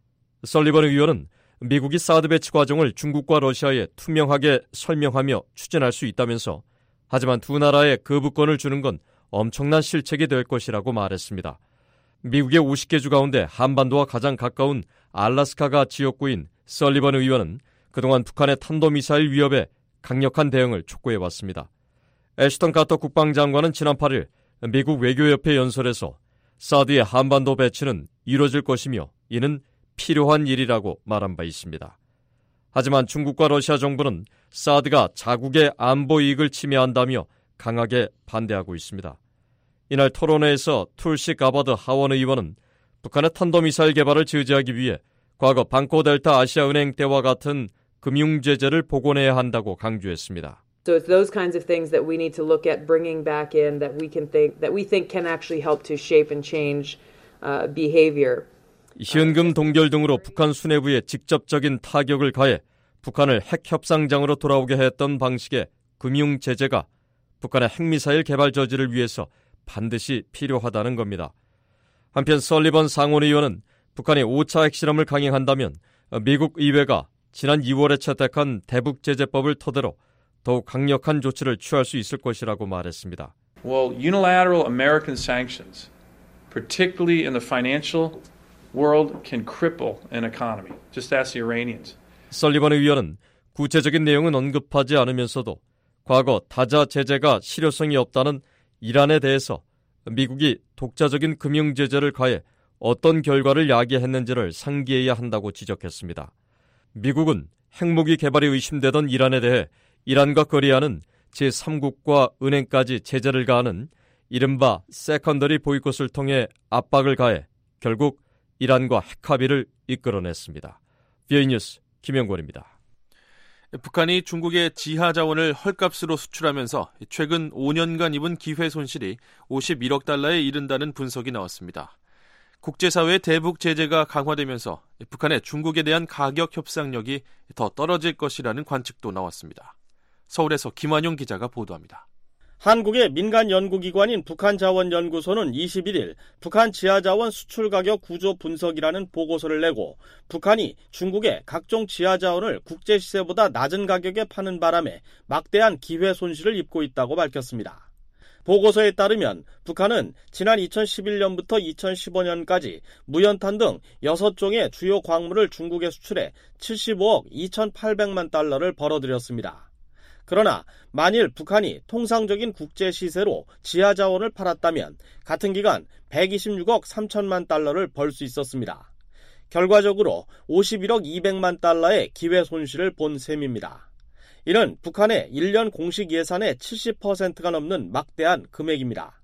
설리번 의원은 미국이 사드 배치 과정을 중국과 러시아에 투명하게 설명하며 추진할 수 있다면서 하지만 두 나라에 거부권을 주는 건 엄청난 실책이 될 것이라고 말했습니다. 미국의 오십 개 주 가운데 한반도와 가장 가까운 알래스카가 지역구인 설리번 의원은 그동안 북한의 탄도미사일 위협에 강력한 대응을 촉구해왔습니다. 애슈턴 카터 국방장관은 지난 팔 일 미국 외교협회 연설에서 사드의 한반도 배치는 이루어질 것이며 이는 필요한 일이라고 말한 바 있습니다. 하지만 중국과 러시아 정부는 사드가 자국의 안보 이익을 침해한다며 강하게 반대하고 있습니다. 이날 토론회에서 툴시 가바드 하원 의원은 북한의 탄도미사일 개발을 저지하기 위해 과거 방코델타 아시아은행 때와 같은 금융 제재를 복원해야 한다고 강조했습니다. So it's those kinds of things that we need to look at bringing back in that we can think that we think can actually help to shape and change uh, behavior. 현금 동결 등으로 북한 수뇌부에 직접적인 타격을 가해 북한을 핵 협상장으로 돌아오게 했던 방식의 금융 제재가 북한의 핵미사일 개발 저지를 위해서 반드시 필요하다는 겁니다. 한편 설리번 상원 의원은 북한이 오 차 핵실험을 강행한다면 미국 의회가 지난 이월에 채택한 대북제재법을 토대로 더욱 강력한 조치를 취할 수 있을 것이라고 말했습니다. Well, unilateral American sanctions, particularly in the financial world, can cripple an economy. Just ask the Iranians. 설리번 의원은 구체적인 내용은 언급하지 않으면서도 과거 다자 제재가 실효성이 없다는 이란에 대해서 미국이 독자적인 금융 제재를 가해 어떤 결과를 야기했는지를 상기해야 한다고 지적했습니다. 미국은 핵무기 개발이 의심되던 이란에 대해 이란과 거래하는 제삼국과 은행까지 제재를 가하는 이른바 세컨더리 보이콧을 통해 압박을 가해 결국 이란과 핵합의를 이끌어냈습니다. 비오이 뉴스 김영권입니다. 북한이 중국의 지하 자원을 헐값으로 수출하면서 최근 오 년간 입은 기회 손실이 오십일억 달러에 이른다는 분석이 나왔습니다. 국제사회의 대북 제재가 강화되면서 북한의 중국에 대한 가격 협상력이 더 떨어질 것이라는 관측도 나왔습니다. 서울에서 김환용 기자가 보도합니다. 한국의 민간 연구기관인 북한자원연구소는 이십일일 북한 지하자원 수출가격 구조 분석이라는 보고서를 내고 북한이 중국의 각종 지하자원을 국제시세보다 낮은 가격에 파는 바람에 막대한 기회 손실을 입고 있다고 밝혔습니다. 보고서에 따르면 북한은 지난 이천십일 년부터 이천십오 년까지 무연탄 등 여섯 종의 주요 광물을 중국에 수출해 칠십오억 이천팔백만 달러를 벌어들였습니다. 그러나 만일 북한이 통상적인 국제 시세로 지하자원을 팔았다면 같은 기간 백이십육억 삼천만 달러를 벌 수 있었습니다. 결과적으로 오십일억 이백만 달러의 기회 손실을 본 셈입니다. 이는 북한의 일 년 공식 예산의 칠십 퍼센트가 넘는 막대한 금액입니다.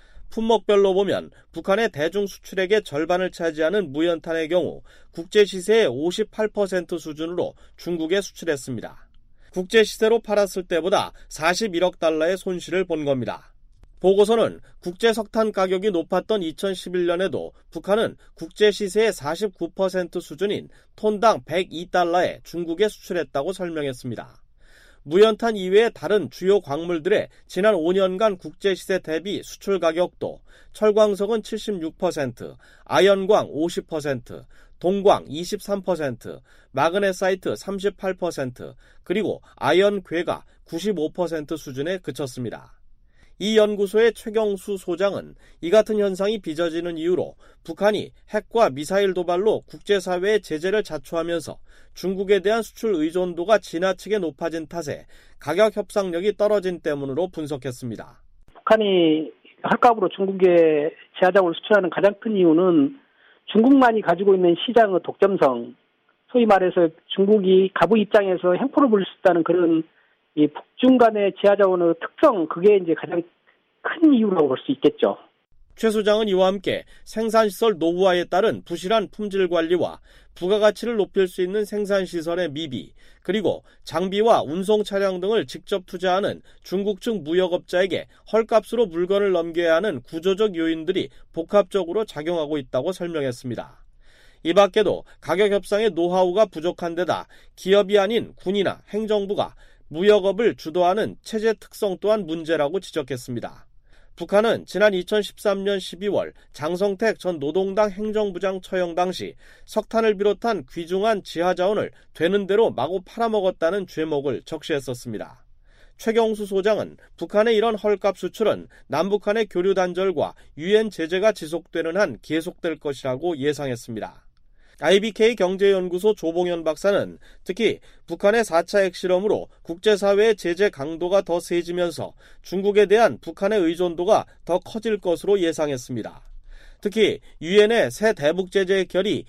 품목별로 보면 북한의 대중 수출액의 절반을 차지하는 무연탄의 경우 국제 시세의 오십팔 퍼센트 수준으로 중국에 수출했습니다. 국제 시세로 팔았을 때보다 사십일억 달러의 손실을 본 겁니다. 보고서는 국제 석탄 가격이 높았던 이천십일 년에도 북한은 국제 시세의 사십구 퍼센트 수준인 톤당 백이 달러에 중국에 수출했다고 설명했습니다. 무연탄 이외의 다른 주요 광물들의 지난 오 년간 국제 시세 대비 수출 가격도 철광석은 칠십육 퍼센트, 아연광 오십 퍼센트, 동광 이십삼 퍼센트, 마그네사이트 삼십팔 퍼센트, 그리고 아연 괴가 구십오 퍼센트 수준에 그쳤습니다. 이 연구소의 최경수 소장은 이 같은 현상이 빚어지는 이유로 북한이 핵과 미사일 도발로 국제사회의 제재를 자초하면서 중국에 대한 수출 의존도가 지나치게 높아진 탓에 가격 협상력이 떨어진 때문으로 분석했습니다. 북한이 헐값으로 중국에 지하자원을 수출하는 가장 큰 이유는 중국만이 가지고 있는 시장의 독점성, 소위 말해서 중국이 가부 입장에서 횡포를 부릴 수 있다는 그런 이 북중 간의 지하자원의 특성, 그게 이제 가장 큰 이유라고 볼 수 있겠죠. 최 소장은 이와 함께 생산시설 노후화에 따른 부실한 품질 관리와 부가가치를 높일 수 있는 생산시설의 미비, 그리고 장비와 운송 차량 등을 직접 투자하는 중국 측 무역업자에게 헐값으로 물건을 넘겨야 하는 구조적 요인들이 복합적으로 작용하고 있다고 설명했습니다. 이 밖에도 가격 협상의 노하우가 부족한 데다 기업이 아닌 군이나 행정부가 무역업을 주도하는 체제 특성 또한 문제라고 지적했습니다. 북한은 지난 이천십삼 년 십이월 장성택 전 노동당 행정부장 처형 당시 석탄을 비롯한 귀중한 지하자원을 되는 대로 마구 팔아먹었다는 죄목을 적시했었습니다. 최경수 소장은 북한의 이런 헐값 수출은 남북한의 교류 단절과 유엔 제재가 지속되는 한 계속될 것이라고 예상했습니다. 아이비케이 경제연구소 조봉현 박사는 특히 북한의 사 차 핵실험으로 국제사회의 제재 강도가 더 세지면서 중국에 대한 북한의 의존도가 더 커질 것으로 예상했습니다. 특히 유엔의 새 대북제재 결의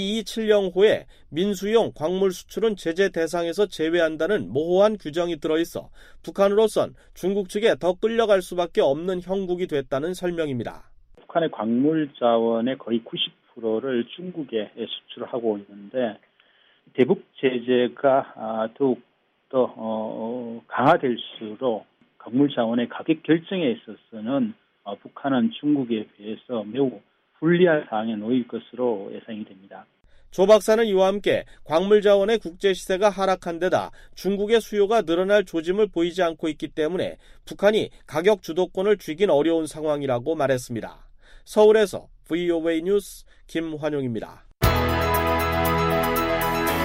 이이칠영호에 민수용 광물 수출은 제재 대상에서 제외한다는 모호한 규정이 들어있어 북한으로선 중국 측에 더 끌려갈 수밖에 없는 형국이 됐다는 설명입니다. 북한의 광물 자원의 거의 구십 퍼센트를 중국에 수출을 하고 있는데 대북 제재가 더욱 더 강화될수록 광물 자원의 가격 결정에 있어서는 북한은 중국에 비해서 매우 불리한 상황에 놓일 것으로 예상이 됩니다. 조 박사는 이와 함께 광물 자원의 국제 시세가 하락한 데다 중국의 수요가 늘어날 조짐을 보이지 않고 있기 때문에 북한이 가격 주도권을 쥐긴 어려운 상황이라고 말했습니다. 서울에서 브이오에이 뉴스 김환용입니다.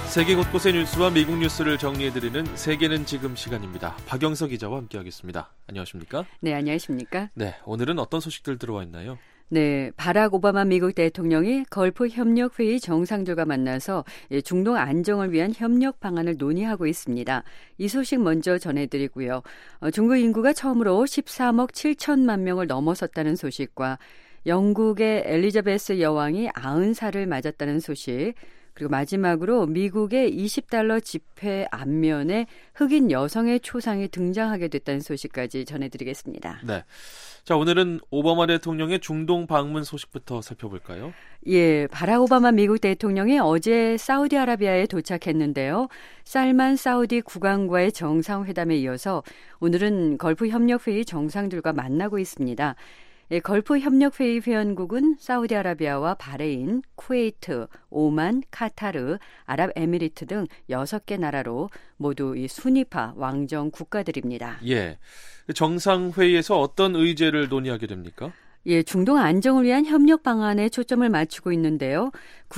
세계 곳곳의 뉴스와 미국 뉴스를 정리해드리는 세계는 지금 시간입니다. 박영석 기자와 함께하겠습니다. 안녕하십니까? 네, 안녕하십니까? 네, 오늘은 어떤 소식들 들어와 있나요? 네, 바락 오바마 미국 대통령이 걸프 협력회의 정상들과 만나서 중동 안정을 위한 협력 방안을 논의하고 있습니다. 이 소식 먼저 전해드리고요. 중국 인구가 처음으로 십삼억 칠천만 명을 넘어섰다는 소식과 영국의 엘리자베스 여왕이 아흔 살을 맞았다는 소식, 그리고 마지막으로 미국의 이십 달러 지폐 앞면에 흑인 여성의 초상이 등장하게 됐다는 소식까지 전해드리겠습니다. 네. 자, 오늘은 오바마 대통령의 중동 방문 소식부터 살펴볼까요? 예, 바락 오바마 미국 대통령이 어제 사우디아라비아에 도착했는데요. 살만 사우디 국왕과의 정상회담에 이어서 오늘은 걸프 협력회의 정상들과 만나고 있습니다. 예, 걸프 협력회의 회원국은 사우디아라비아와 바레인, 쿠웨이트, 오만, 카타르, 아랍에미리트 등 여섯 개 나라로 모두 이 순위파 왕정 국가들입니다. 예, 정상회의에서 어떤 의제를 논의하게 됩니까? 예, 중동 안정을 위한 협력 방안에 초점을 맞추고 있는데요.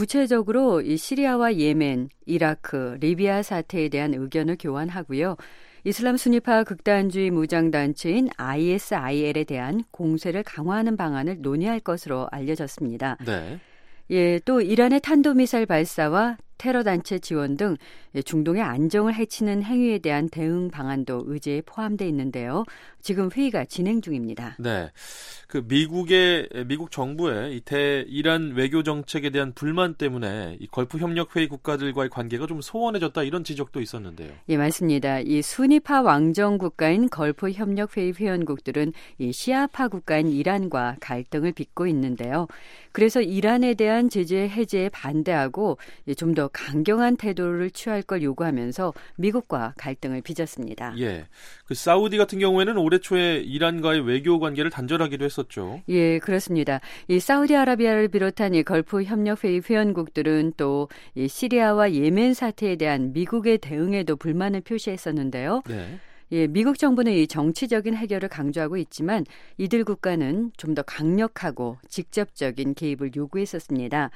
구체적으로 이 시리아와 예멘, 이라크, 리비아 사태에 대한 의견을 교환하고요. 이슬람 순위파 극단주의 무장단체인 아이에스아이엘에 대한 공세를 강화하는 방안을 논의할 것으로 알려졌습니다. 네. 예, 또 이란의 탄도미사일 발사와 테러 단체 지원 등 중동의 안정을 해치는 행위에 대한 대응 방안도 의제에 포함되어 있는데요. 지금 회의가 진행 중입니다. 네, 그 미국의 미국 정부의 이 대이란 외교 정책에 대한 불만 때문에 이 걸프 협력 회의 국가들과의 관계가 좀 소원해졌다 이런 지적도 있었는데요. 예, 맞습니다. 이 순위파 왕정 국가인 걸프 협력 회의 회원국들은 이 시아파 국가인 이란과 갈등을 빚고 있는데요. 그래서 이란에 대한 제재 해제에 반대하고 좀 더 강경한 태도를 취할 걸 요구하면서 미국과 갈등을 빚었습니다. 예, 그 사우디 같은 경우에는 올해 초에 이란과의 외교 관계를 단절하기도 했었죠. 예, 그렇습니다. 이 사우디아라비아를 비롯한 이 걸프 협력회의 회원국들은 또 이 시리아와 예멘 사태에 대한 미국의 대응에도 불만을 표시했었는데요. 네. 예, 미국 정부는 이 정치적인 해결을 강조하고 있지만 이들 국가는 좀 더 강력하고 직접적인 개입을 요구했었습니다.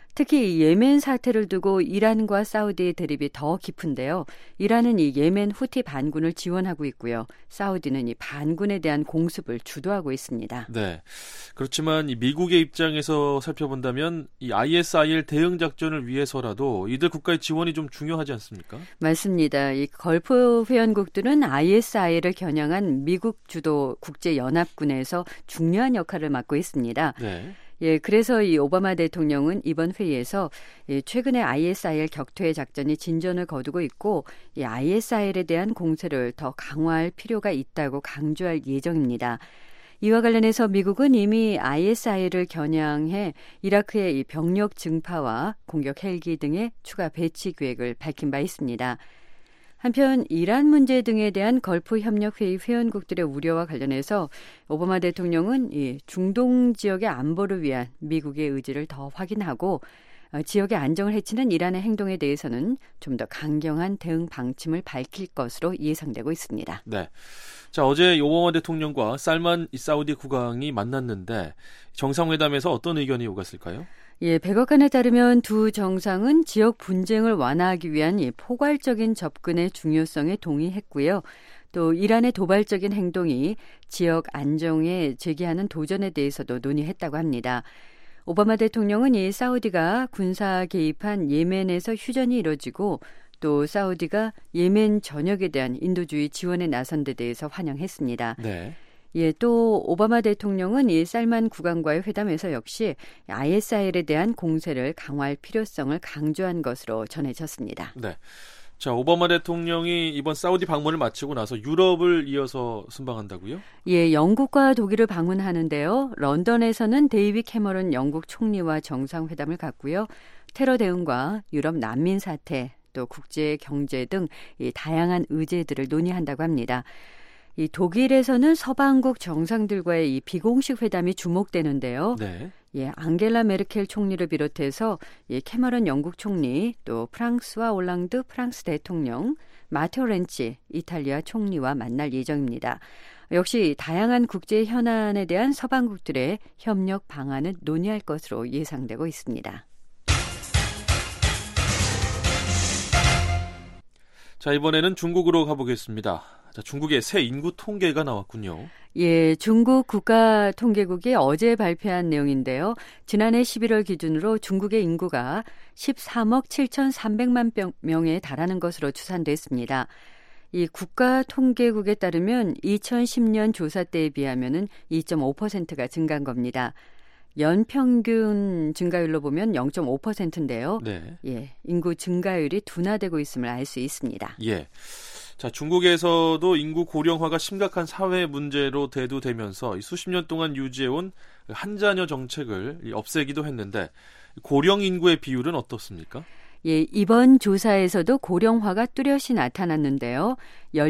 특히 예멘 사태를 두고 이란과 사우디의 대립이 더 깊은데요. 이란은 이 예멘 후티 반군을 지원하고 있고요. 사우디는 이 반군에 대한 공습을 주도하고 있습니다. 네, 그렇지만 이 미국의 입장에서 살펴본다면 이 아이에스아이엘 대응 작전을 위해서라도 이들 국가의 지원이 좀 중요하지 않습니까? 맞습니다. 이 걸프 회원국들은 아이에스아이엘을 겨냥한 미국 주도 국제연합군에서 중요한 역할을 맡고 있습니다. 네. 예, 그래서 이 오바마 대통령은 이번 회의에서 예, 최근에 아이에스아이엘 격퇴 작전이 진전을 거두고 있고 이 아이에스아이엘에 대한 공세를 더 강화할 필요가 있다고 강조할 예정입니다. 이와 관련해서 미국은 이미 아이에스아이엘을 겨냥해 이라크의 이 병력 증파와 공격 헬기 등의 추가 배치 계획을 밝힌 바 있습니다. 한편 이란 문제 등에 대한 걸프 협력회의 회원국들의 우려와 관련해서 오바마 대통령은 이 중동 지역의 안보를 위한 미국의 의지를 더 확인하고 지역의 안정을 해치는 이란의 행동에 대해서는 좀 더 강경한 대응 방침을 밝힐 것으로 예상되고 있습니다. 네. 자, 어제 오바마 대통령과 살만 사우디 국왕이 만났는데 정상회담에서 어떤 의견이 오갔을까요? 예, 백악관에 따르면 두 정상은 지역 분쟁을 완화하기 위한 이 포괄적인 접근의 중요성에 동의했고요. 또 이란의 도발적인 행동이 지역 안정에 제기하는 도전에 대해서도 논의했다고 합니다. 오바마 대통령은 이 사우디가 군사 개입한 예멘에서 휴전이 이뤄지고 또 사우디가 예멘 전역에 대한 인도주의 지원에 나선 데 대해서 환영했습니다. 네. 예, 또 오바마 대통령은 이 살만 국왕과의 회담에서 역시 아이에스아이엘에 대한 공세를 강화할 필요성을 강조한 것으로 전해졌습니다. 네. 자, 오바마 대통령이 이번 사우디 방문을 마치고 나서 유럽을 이어서 순방한다고요? 예, 영국과 독일을 방문하는데요. 런던에서는 데이빗 캐머런 영국 총리와 정상회담을 갖고요. 테러 대응과 유럽 난민 사태, 또 국제 경제 등 이 다양한 의제들을 논의한다고 합니다. 이 독일에서는 서방국 정상들과의 이 비공식 회담이 주목되는데요. 네. 예, 앙겔라 메르켈 총리를 비롯해서 예, 캐머런 영국 총리, 또 프랑스와 올랑드 프랑스 대통령, 마테오 렌치 이탈리아 총리와 만날 예정입니다. 역시 다양한 국제 현안에 대한 서방국들의 협력 방안을 논의할 것으로 예상되고 있습니다. 자, 이번에는 중국으로 가보겠습니다. 자, 중국의 새 인구 통계가 나왔군요. 예, 중국 국가통계국이 어제 발표한 내용인데요. 지난해 십일월 기준으로 중국의 인구가 십삼억 칠천삼백만 명에 달하는 것으로 추산됐습니다. 이 국가통계국에 따르면 이천십 년 조사 때에 비하면은 이 점 오 퍼센트가 증가한 겁니다. 연평균 증가율로 보면 영 점 오 퍼센트인데요. 네. 예, 인구 증가율이 둔화되고 있음을 알 수 있습니다. 예. 자, 중국에서도 인구 고령화가 심각한 사회 문제로 대두되면서 수십 년 동안 유지해온 한자녀 정책을 없애기도 했는데 고령 인구의 비율은 어떻습니까? 예, 이번 조사에서도 고령화가 뚜렷이 나타났는데요.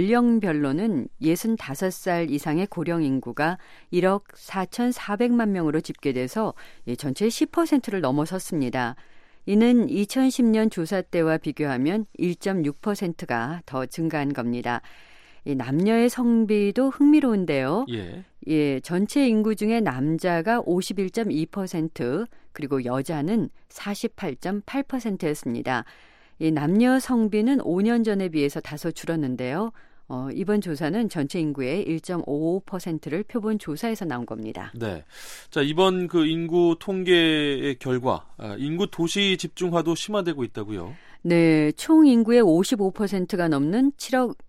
연령별로는 예순다섯 살 이상의 고령 인구가 일억 사천사백만 명으로 집계돼서 전체의 십 퍼센트를 넘어섰습니다. 이는 이천십 년 조사 때와 비교하면 일 점 육 퍼센트가 더 증가한 겁니다. 이 남녀의 성비도 흥미로운데요. 예. 예, 전체 인구 중에 남자가 오십일 점 이 퍼센트, 그리고 여자는 사십팔 점 팔 퍼센트였습니다. 이 남녀 성비는 오 년 전에 비해서 다소 줄었는데요. 어, 이번 조사는 전체 인구의 일 점 오오 퍼센트를 표본 조사에서 나온 겁니다. 네. 자, 이번 그 인구 통계의 결과, 인구 도시 집중화도 심화되고 있다고요? 네, 총 인구의 오십오 퍼센트가 넘는 칠억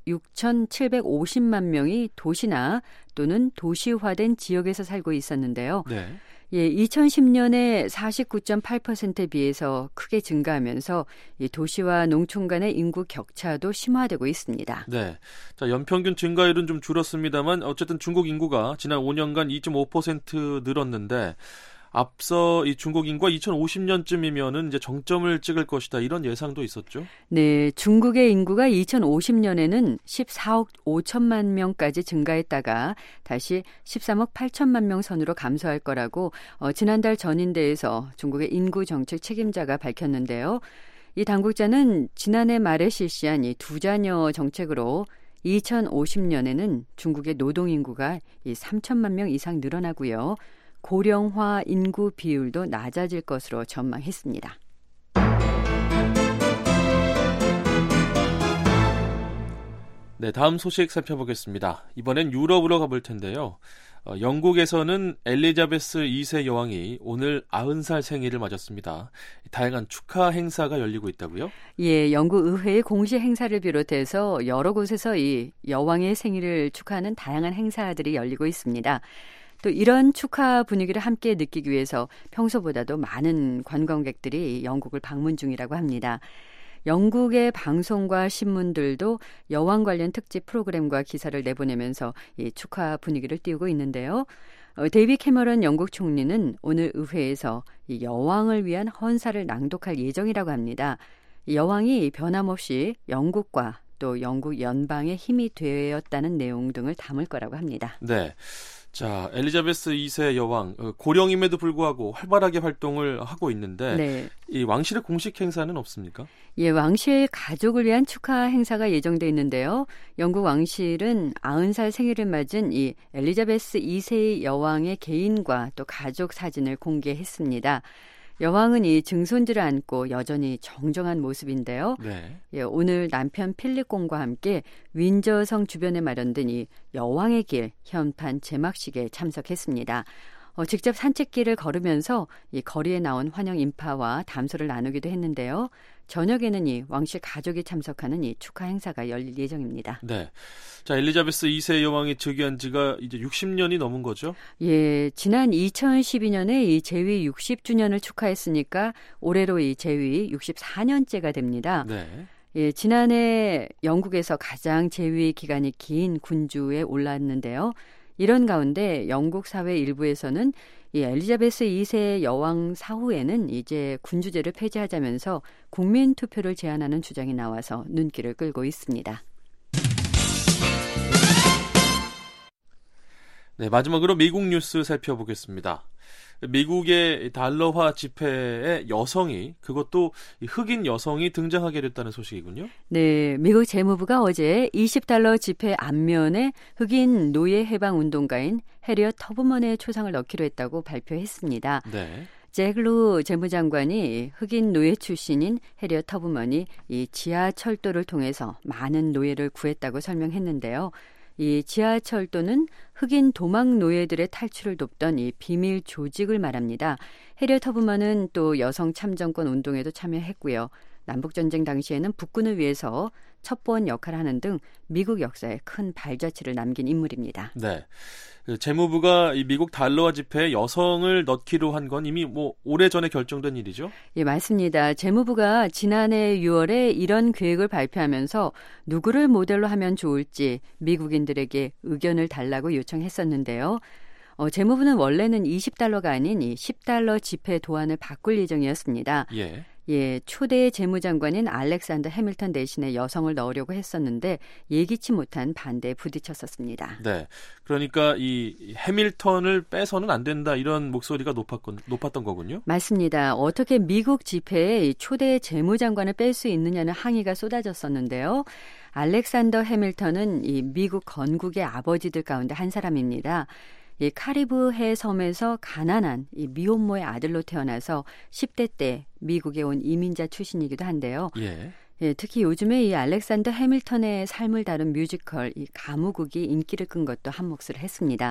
육천칠백오십만 명이 도시나 또는 도시화된 지역에서 살고 있었는데요. 네. 예, 이천십 년에 사십구 점 팔 퍼센트에 비해서 크게 증가하면서 이 도시와 농촌 간의 인구 격차도 심화되고 있습니다. 네. 자, 연평균 증가율은 좀 줄었습니다만 어쨌든 중국 인구가 지난 오 년간 이 점 오 퍼센트 늘었는데 앞서 이 중국 인구가 이천오십 년쯤이면은 이제 정점을 찍을 것이다, 이런 예상도 있었죠? 네, 중국의 인구가 이천오십 년에는 십사억 오천만 명까지 증가했다가 다시 십삼억 팔천만 명 선으로 감소할 거라고 어, 지난달 전인대에서 중국의 인구 정책 책임자가 밝혔는데요. 이 당국자는 지난해 말에 실시한 이 두 자녀 정책으로 이천오십 년에는 중국의 노동 인구가 이 삼천만 명 이상 늘어나고요. 고령화 인구 비율도 낮아질 것으로 전망했습니다. 네, 다음 소식 살펴보겠습니다. 이번엔 유럽으로 가볼 텐데요. 어, 영국에서는 엘리자베스 이 세 여왕이 오늘 아흔 살 생일을 맞았습니다. 다양한 축하 행사가 열리고 있다고요? 예, 영국 의회의 공식 행사를 비롯해서 여러 곳에서 이 여왕의 생일을 축하하는 다양한 행사들이 열리고 있습니다. 또 이런 축하 분위기를 함께 느끼기 위해서 평소보다도 많은 관광객들이 영국을 방문 중이라고 합니다. 영국의 방송과 신문들도 여왕 관련 특집 프로그램과 기사를 내보내면서 이 축하 분위기를 띄우고 있는데요. 어, 데이빗 캐머런 영국 총리는 오늘 의회에서 이 여왕을 위한 헌사를 낭독할 예정이라고 합니다. 여왕이 변함없이 영국과 또 영국 연방의 힘이 되었다는 내용 등을 담을 거라고 합니다. 네. 자, 엘리자베스 이 세 여왕, 고령임에도 불구하고 활발하게 활동을 하고 있는데 네. 이 왕실의 공식 행사는 없습니까? 예, 왕실 가족을 위한 축하 행사가 예정돼 있는데요. 영국 왕실은 아흔 살 생일을 맞은 이 엘리자베스 이 세 여왕의 개인과 또 가족 사진을 공개했습니다. 여왕은 이 증손들을 안고 여전히 정정한 모습인데요. 네. 예, 오늘 남편 필립 공과 함께 윈저성 주변에 마련된 이 여왕의 길 현판 제막식에 참석했습니다. 어, 직접 산책길을 걸으면서 이 거리에 나온 환영 인파와 담소를 나누기도 했는데요. 저녁에는 이 왕실 가족이 참석하는 이 축하 행사가 열릴 예정입니다. 네. 자, 엘리자베스 이 세 여왕이 즉위한 지가 이제 육십 년이 넘은 거죠? 예, 지난 이천십이 년에 이 재위 육십 주년을 축하했으니까 올해로 이 재위 육십사 년째가 됩니다. 네. 예, 지난해 영국에서 가장 재위 기간이 긴 군주에 올랐는데요. 이런 가운데 영국 사회 일부에서는 이 엘리자베스 이 세 여왕 사후에는 이제 군주제를 폐지하자면서 국민 투표를 제안하는 주장이 나와서 눈길을 끌고 있습니다. 네, 마지막으로 미국 뉴스 살펴보겠습니다. 미국의 달러화 지폐에 여성이, 그것도 흑인 여성이 등장하게 됐다는 소식이군요. 네, 미국 재무부가 어제 이십 달러 지폐 앞면에 흑인 노예 해방 운동가인 해리엇 터브먼의 초상을 넣기로 했다고 발표했습니다. 네. 잭루 재무장관이 흑인 노예 출신인 해리엇 터브먼이 이 지하철도를 통해서 많은 노예를 구했다고 설명했는데요. 이 지하철도는 흑인 도망 노예들의 탈출을 돕던 이 비밀 조직을 말합니다. 해리엇 터브먼은 또 여성 참정권 운동에도 참여했고요. 남북전쟁 당시에는 북군을 위해서 첩보원 역할을 하는 등 미국 역사에 큰 발자취를 남긴 인물입니다. 네. 재무부가 이 미국 달러화 지폐에 여성을 넣기로 한 건 이미 뭐 오래전에 결정된 일이죠? 예, 맞습니다. 재무부가 지난해 유월에 이런 계획을 발표하면서 누구를 모델로 하면 좋을지 미국인들에게 의견을 달라고 요청했었는데요. 어, 재무부는 원래는 이십 달러가 아닌 이 십 달러 지폐 도안을 바꿀 예정이었습니다. 예. 예, 초대 재무장관인 알렉산더 해밀턴 대신에 여성을 넣으려고 했었는데 예기치 못한 반대에 부딪혔었습니다. 네, 그러니까 이 해밀턴을 빼서는 안 된다 이런 목소리가 높았건, 높았던 거군요. 맞습니다. 어떻게 미국 지폐에 초대 재무장관을 뺄 수 있느냐는 항의가 쏟아졌었는데요. 알렉산더 해밀턴은 이 미국 건국의 아버지들 가운데 한 사람입니다. 이 카리브해 섬에서 가난한 이 미혼모의 아들로 태어나서 십 대 때 미국에 온 이민자 출신이기도 한데요. 예. 예, 특히 요즘에 이 알렉산더 해밀턴의 삶을 다룬 뮤지컬 이 가무국이 인기를 끈 것도 한 몫을 했습니다.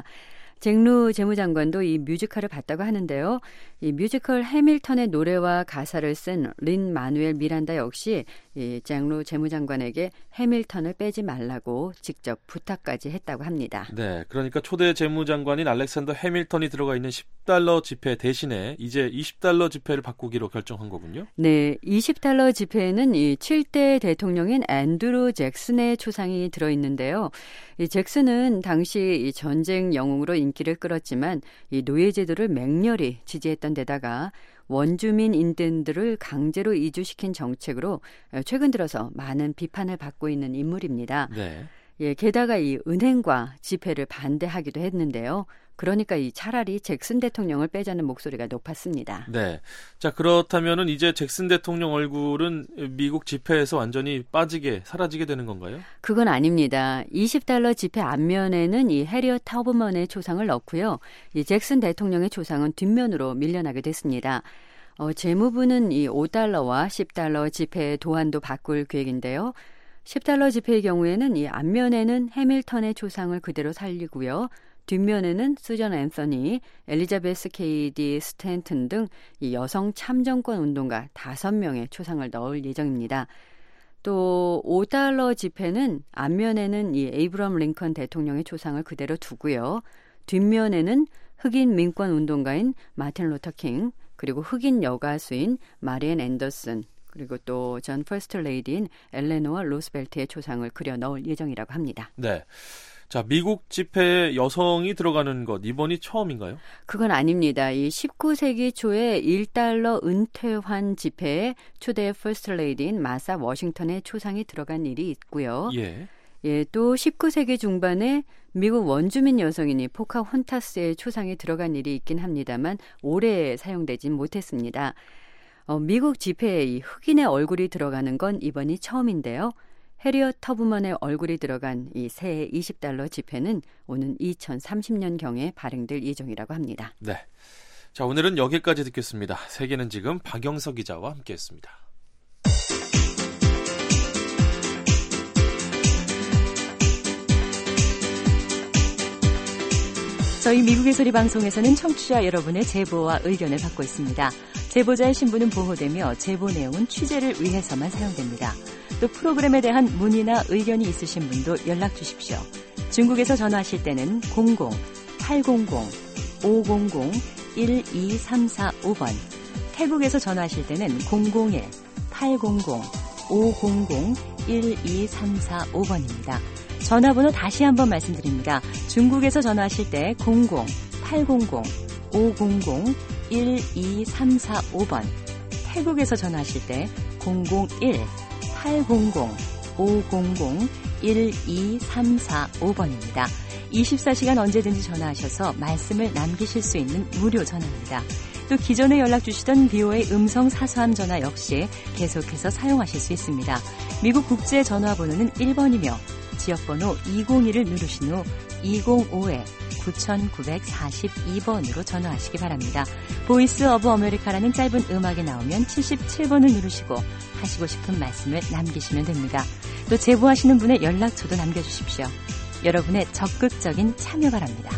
잭루 재무장관도 이 뮤지컬을 봤다고 하는데요. 이 뮤지컬 해밀턴의 노래와 가사를 쓴 린 마누엘 미란다 역시 이 잭루 재무장관에게 해밀턴을 빼지 말라고 직접 부탁까지 했다고 합니다. 네, 그러니까 초대 재무장관인 알렉산더 해밀턴이 들어가 있는 십 달러 지폐 대신에 이제 이십 달러 지폐를 바꾸기로 결정한 거군요. 네, 이십 달러 지폐에는 이 칠 대 대통령인 앤드루 잭슨의 초상이 들어있는데요. 이 잭슨은 당시 이 전쟁 영웅으로 인기를 끌었지만 이 노예제도를 맹렬히 지지했던 데다가 원주민 인들을 강제로 이주시킨 정책으로 최근 들어서 많은 비판을 받고 있는 인물입니다. 네. 예, 게다가 이 은행과 지폐를 반대하기도 했는데요. 그러니까 이 차라리 잭슨 대통령을 빼자는 목소리가 높았습니다. 네. 자, 그렇다면은 이제 잭슨 대통령 얼굴은 미국 지폐에서 완전히 빠지게, 사라지게 되는 건가요? 그건 아닙니다. 이십 달러 지폐 앞면에는 이 해리엇 터브먼의 초상을 넣고요. 이 잭슨 대통령의 초상은 뒷면으로 밀려나게 됐습니다. 어, 재무부는 이 오 달러와 십 달러 지폐 도안도 바꿀 계획인데요. 십 달러 지폐의 경우에는 이 앞면에는 해밀턴의 초상을 그대로 살리고요. 뒷면에는 수전 앤서니, 엘리자베스 케이디 스탠튼 등 이 여성 참정권 운동가 다섯 명의 초상을 넣을 예정입니다. 또 오 달러 지폐는 앞면에는 이 에이브럼 링컨 대통령의 초상을 그대로 두고요. 뒷면에는 흑인 민권 운동가인 마틴 루터 킹, 그리고 흑인 여가수인 마리앤 앤더슨, 그리고 또 전 퍼스트 레이디인 엘레노어 로스벨트의 초상을 그려 넣을 예정이라고 합니다. 네. 자, 미국 지폐에 여성이 들어가는 것 이번이 처음인가요? 그건 아닙니다. 이 십구 세기 초에 일 달러 은퇴환 지폐에 초대 퍼스트 레이디인 마사 워싱턴의 초상이 들어간 일이 있고요. 예. 예, 또 십구 세기 중반에 미국 원주민 여성인이 포카혼타스의 초상이 들어간 일이 있긴 합니다만 오래 사용되진 못했습니다. 어, 미국 지폐에 이 흑인의 얼굴이 들어가는 건 이번이 처음인데요. 해리엇 터브먼의 얼굴이 들어간 이 새 이십 달러 지폐는 오는 이천삼십 년경에 발행될 예정이라고 합니다. 네. 자, 오늘은 여기까지 듣겠습니다. 세계는 지금 박영석 기자와 함께했습니다. 저희 미국의 소리 방송에서는 청취자 여러분의 제보와 의견을 받고 있습니다. 제보자의 신분은 보호되며 제보 내용은 취재를 위해서만 사용됩니다. 또 프로그램에 대한 문의나 의견이 있으신 분도 연락 주십시오. 중국에서 전화하실 때는 공공 팔공공 오공공 일이삼사오 번, 태국에서 전화하실 때는 공공일 팔공공 오공공 일이삼사오 번입니다. 전화번호 다시 한번 말씀드립니다. 중국에서 전화하실 때 공공 팔공공 오공공 일이삼사오 번, 태국에서 전화하실 때 공공일 팔공공 오공공 일이삼사오 번입니다. 이십사 시간 언제든지 전화하셔서 말씀을 남기실 수 있는 무료 전화입니다. 또 기존에 연락 주시던 비오에이 음성 사서함 전화 역시 계속해서 사용하실 수 있습니다. 미국 국제 전화번호는 일 번이며 지역번호 이공일을 누르신 후 이공오 구구사이 번으로 전화하시기 바랍니다. 보이스 오브 아메리카라는 짧은 음악이 나오면 칠십칠 번을 누르시고 하시고 싶은 말씀을 남기시면 됩니다. 또 제보하시는 분의 연락처도 남겨주십시오. 여러분의 적극적인 참여 바랍니다.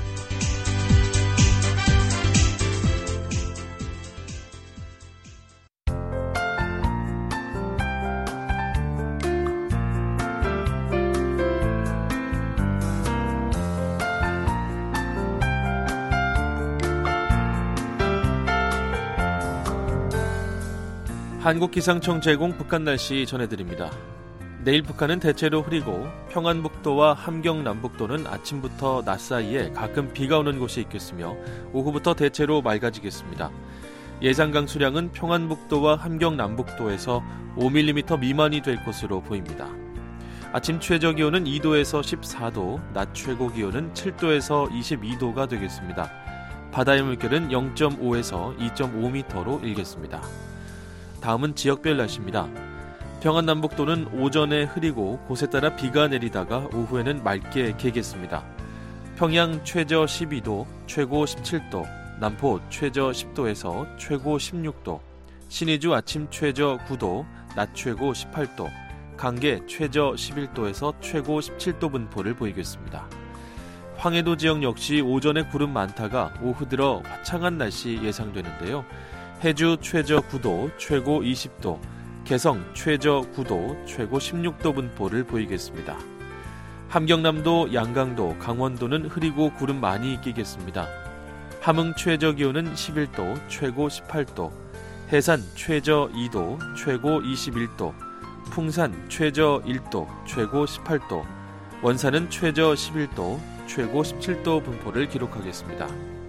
한국기상청 제공 북한 날씨 전해드립니다. 내일 북한은 대체로 흐리고 평안북도와 함경남북도는 아침부터 낮 사이에 가끔 비가 오는 곳이 있겠으며 오후부터 대체로 맑아지겠습니다. 예상 강수량은 평안북도와 함경남북도에서 오 밀리미터 미만이 될 것으로 보입니다. 아침 최저기온은 이 도에서 십사 도, 낮 최고기온은 칠 도에서 이십이 도가 되겠습니다. 바다의 물결은 영 점 오에서 이 점 오 미터로 일겠습니다. 다음은 지역별 날씨입니다. 평안남북도는 오전에 흐리고 곳에 따라 비가 내리다가 오후에는 맑게 개겠습니다. 평양 최저 십이 도, 최고 십칠 도, 남포 최저 십 도에서 최고 십육 도, 신의주 아침 최저 구 도, 낮 최고 십팔 도, 강계 최저 십일 도에서 최고 십칠 도 분포를 보이겠습니다. 황해도 지역 역시 오전에 구름 많다가 오후 들어 화창한 날씨 예상되는데요. 해주 최저 구 도, 최고 이십 도, 개성 최저 구 도, 최고 십육 도 분포를 보이겠습니다. 함경남도, 양강도, 강원도는 흐리고 구름 많이 끼겠습니다. 함흥 최저 기온은 십일 도, 최고 십팔 도, 해산 최저 이 도, 최고 이십일 도, 풍산 최저 일 도, 최고 십팔 도, 원산은 최저 십일 도, 최고 십칠 도 분포를 기록하겠습니다.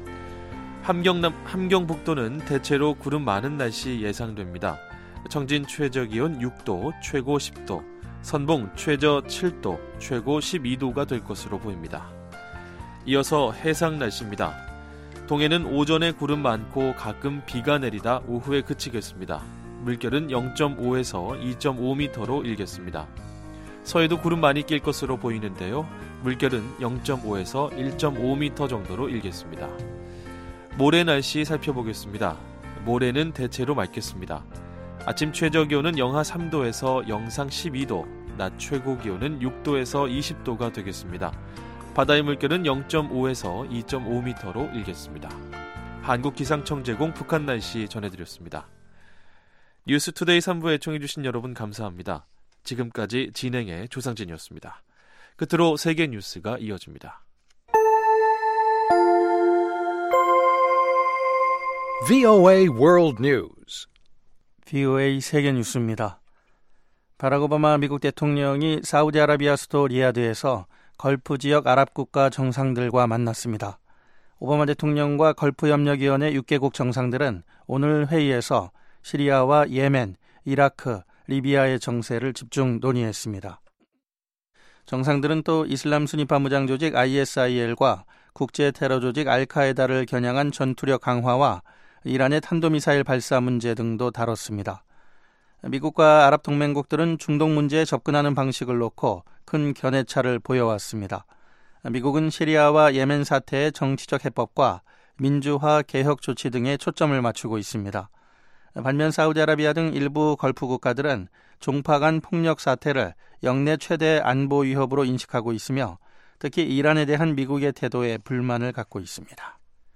함경남, 함경북도는 대체로 구름 많은 날씨 예상됩니다. 청진 최저 기온 육 도, 최고 십 도, 선봉 최저 칠 도, 최고 십이 도가 될 것으로 보입니다. 이어서 해상 날씨입니다. 동해는 오전에 구름 많고 가끔 비가 내리다 오후에 그치겠습니다. 물결은 영 점 오에서 이 점 오 미터로 일겠습니다. 서해도 구름 많이 낄 것으로 보이는데요. 물결은 영 점 오에서 일 점 오 미터 정도로 일겠습니다. 모레 날씨 살펴보겠습니다. 모레는 대체로 맑겠습니다. 아침 최저 기온은 영하 삼 도에서 영상 십이 도, 낮 최고 기온은 육 도에서 이십 도가 되겠습니다. 바다의 물결은 영 점 오에서 이 점 오 미터로 일겠습니다. 한국기상청 제공 북한 날씨 전해드렸습니다. 뉴스투데이 삼 부에 애청해주신 여러분 감사합니다. 지금까지 진행의 조상진이었습니다. 끝으로 세계 뉴스가 이어집니다. 브이오에이 World News. 브이오에이 세계 뉴스입니다. 바락 오바마 미국 대통령이 사우디아라비아 수도 리야드에서 걸프 지역 아랍 국가 정상들과 만났습니다. 오바마 대통령과 걸프협력위원회 육 개국 정상들은 오늘 회의에서 시리아와 예멘, 이라크, 리비아의 정세를 집중 논의했습니다. 정상들은 또 이슬람 순위파 무장 조직 아이에스아이엘과 국제 테러 조직 알카에다를 겨냥한 전투력 강화와 이란의 탄도미사일 발사 문제 등도 다뤘습니다. 미국과 아랍 동맹국들은 중동 문제에 접근하는 방식을 놓고 큰 견해차를 보여왔습니다. 미국은 시리아와 예멘 사태의 정치적 해법과 민주화 개혁 조치 등에 초점을 맞추고 있습니다. 반면 사우디아라비아 등 일부 걸프 국가들은 종파 간 폭력 사태를 역내 최대 안보 위협으로 인식하고 있으며 특히 이란에 대한 미국의 태도에 불만을 갖고 있습니다.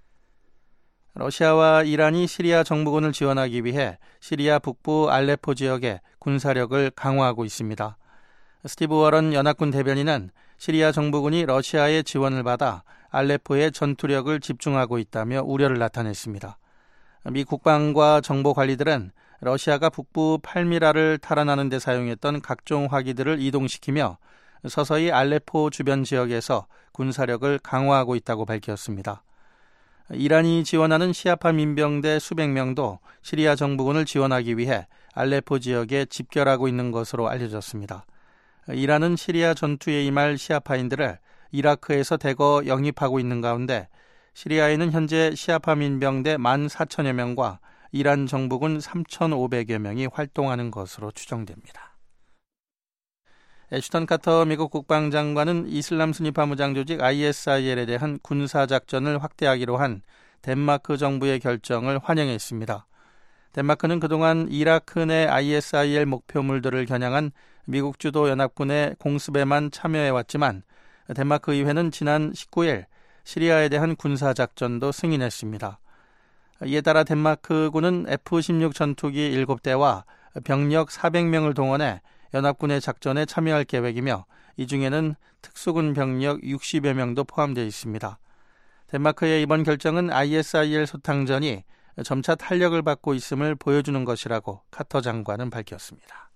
러시아와 이란이 시리아 정부군을 지원하기 위해 시리아 북부 알레포 지역에 군사력을 강화하고 있습니다. 스티브 워런 연합군 대변인은 시리아 정부군이 러시아의 지원을 받아 알레포에 전투력을 집중하고 있다며 우려를 나타냈습니다. 미 국방과 정보 관리들은 러시아가 북부 팔미라를 탈환하는 데 사용했던 각종 화기들을 이동시키며 서서히 알레포 주변 지역에서 군사력을 강화하고 있다고 밝혔습니다. 이란이 지원하는 시아파 민병대 수백 명도 시리아 정부군을 지원하기 위해 알레포 지역에 집결하고 있는 것으로 알려졌습니다. 이란은 시리아 전투에 임할 시아파인들을 이라크에서 대거 영입하고 있는 가운데 시리아에는 현재 시아파 민병대 만 사천여 명과 이란 정부군 삼천오백여 명이 활동하는 것으로 추정됩니다. 애슈턴 카터 미국 국방장관은 이슬람 순위파 무장 조직 아이에스아이엘에 대한 군사작전을 확대하기로 한 덴마크 정부의 결정을 환영했습니다. 덴마크는 그동안 이라크 내 아이에스아이엘 목표물들을 겨냥한 미국 주도 연합군의 공습에만 참여해왔지만 덴마크 의회는 지난 십구 일 시리아에 대한 군사작전도 승인했습니다. 이에 따라 덴마크군은 에프 십육 전투기 일곱 대와 병력 사백 명을 동원해 연합군의 작전에 참여할 계획이며 이 중에는 특수군 병력 육십여 명도 포함되어 있습니다. 덴마크의 이번 결정은 아이에스아이엘 소탕전이 점차 탄력을 받고 있음을 보여주는 것이라고 카터 장관은 밝혔습니다.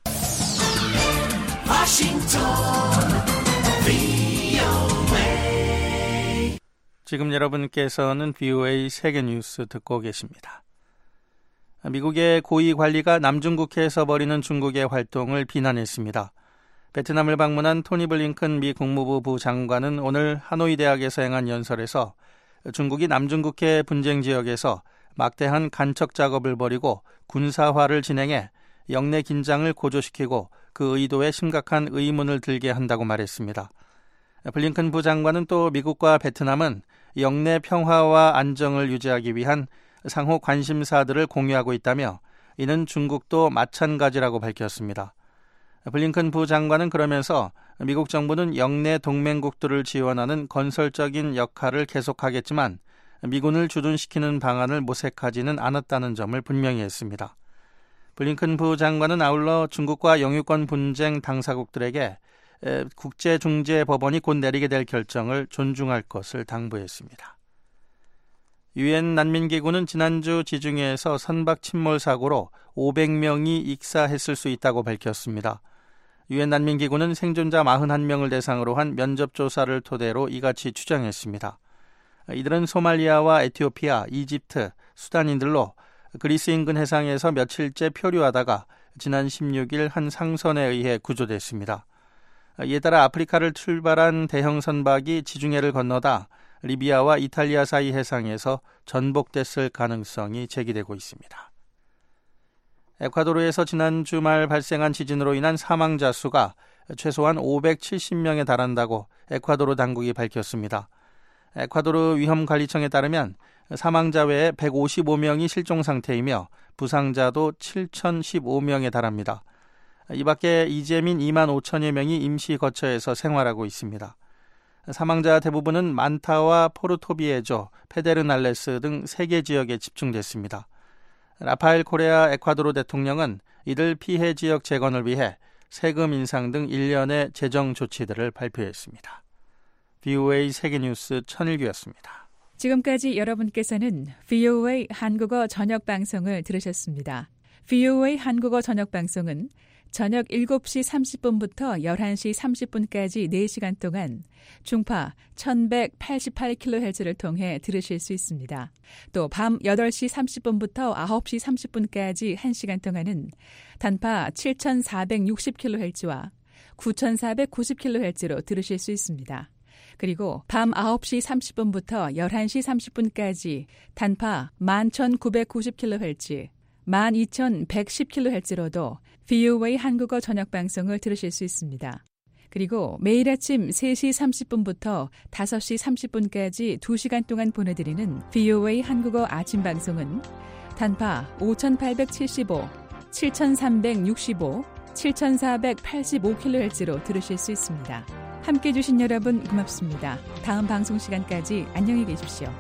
워싱턴 브이오에이 지금 여러분께서는 브이오에이 세계뉴스 듣고 계십니다. 미국의 고위 관리가 남중국해에서 벌이는 중국의 활동을 비난했습니다. 베트남을 방문한 토니 블링컨 미 국무부 부장관은 오늘 하노이 대학에서 행한 연설에서 중국이 남중국해 분쟁 지역에서 막대한 간척 작업을 벌이고 군사화를 진행해 영내 긴장을 고조시키고 그 의도에 심각한 의문을 들게 한다고 말했습니다. 블링컨 부장관은 또 미국과 베트남은 영내 평화와 안정을 유지하기 위한 상호 관심사들을 공유하고 있다며 이는 중국도 마찬가지라고 밝혔습니다. 블링컨 부장관은 그러면서 미국 정부는 영내 동맹국들을 지원하는 건설적인 역할을 계속하겠지만 미군을 주둔시키는 방안을 모색하지는 않았다는 점을 분명히 했습니다. 블링컨 부장관은 아울러 중국과 영유권 분쟁 당사국들에게 국제중재법원이 곧 내리게 될 결정을 존중할 것을 당부했습니다. 유엔 난민기구는 지난주 지중해에서 선박 침몰 사고로 오백 명이 익사했을 수 있다고 밝혔습니다. 유엔 난민기구는 생존자 사십일 명을 대상으로 한 면접조사를 토대로 이같이 추정했습니다. 이들은 소말리아와 에티오피아, 이집트, 수단인들로 그리스 인근 해상에서 며칠째 표류하다가 지난 십육 일 한 상선에 의해 구조됐습니다. 이에 따라 아프리카를 출발한 대형 선박이 지중해를 건너다 리비아와 이탈리아 사이 해상에서 전복됐을 가능성이 제기되고 있습니다. 에콰도르에서 지난 주말 발생한 지진으로 인한 사망자 수가 최소한 오백칠십 명에 달한다고 에콰도르 당국이 밝혔습니다. 에콰도르 위험관리청에 따르면 사망자 외에 백오십오 명이 실종 상태이며 부상자도 칠천십오 명에 달합니다. 이 밖에 이재민 이만 오천여 명이 임시 거처에서 생활하고 있습니다. 사망자 대부분은 만타와 포르토비에조, 페데르날레스 등 세 개 지역에 집중됐습니다. 라파엘 코레아 에콰도르 대통령은 이들 피해 지역 재건을 위해 세금 인상 등 일련의 재정 조치들을 발표했습니다. 브이오에이 세계뉴스 천일규였습니다. 지금까지 여러분께서는 브이오에이 한국어 저녁 방송을 들으셨습니다. 브이오에이 한국어 저녁 방송은 저녁 일곱 시 삼십 분부터 열한 시 삼십 분까지 네 시간 동안 중파 천백팔십팔 킬로헤르츠를 통해 들으실 수 있습니다. 또 밤 여덟 시 삼십 분부터 아홉 시 삼십 분까지 한 시간 동안은 단파 칠천사백육십 킬로헤르츠와 구천사백구십 킬로헤르츠로 들으실 수 있습니다. 그리고 밤 아홉 시 삼십 분부터 열한 시 삼십 분까지 단파 만 천구백구십 킬로헤르츠, 만 이천백십 킬로헤르츠로도 브이오에이 한국어 저녁 방송을 들으실 수 있습니다. 그리고 매일 아침 세 시 삼십 분부터 다섯 시 삼십 분까지 두 시간 동안 보내드리는 브이오에이 한국어 아침 방송은 단파 오천팔백칠십오, 칠천삼백육십오, 칠천사백팔십오 킬로헤르츠로 들으실 수 있습니다. 함께해 주신 여러분 고맙습니다. 다음 방송 시간까지 안녕히 계십시오.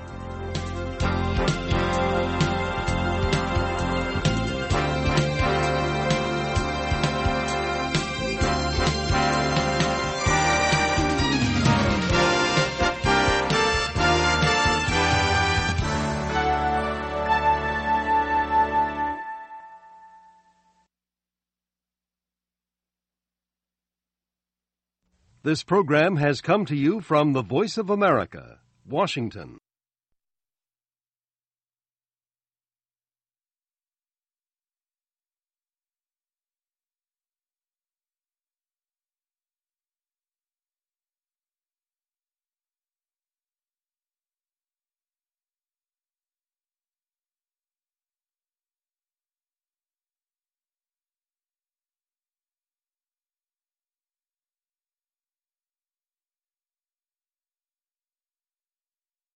This program has come to you from the Voice of America, Washington.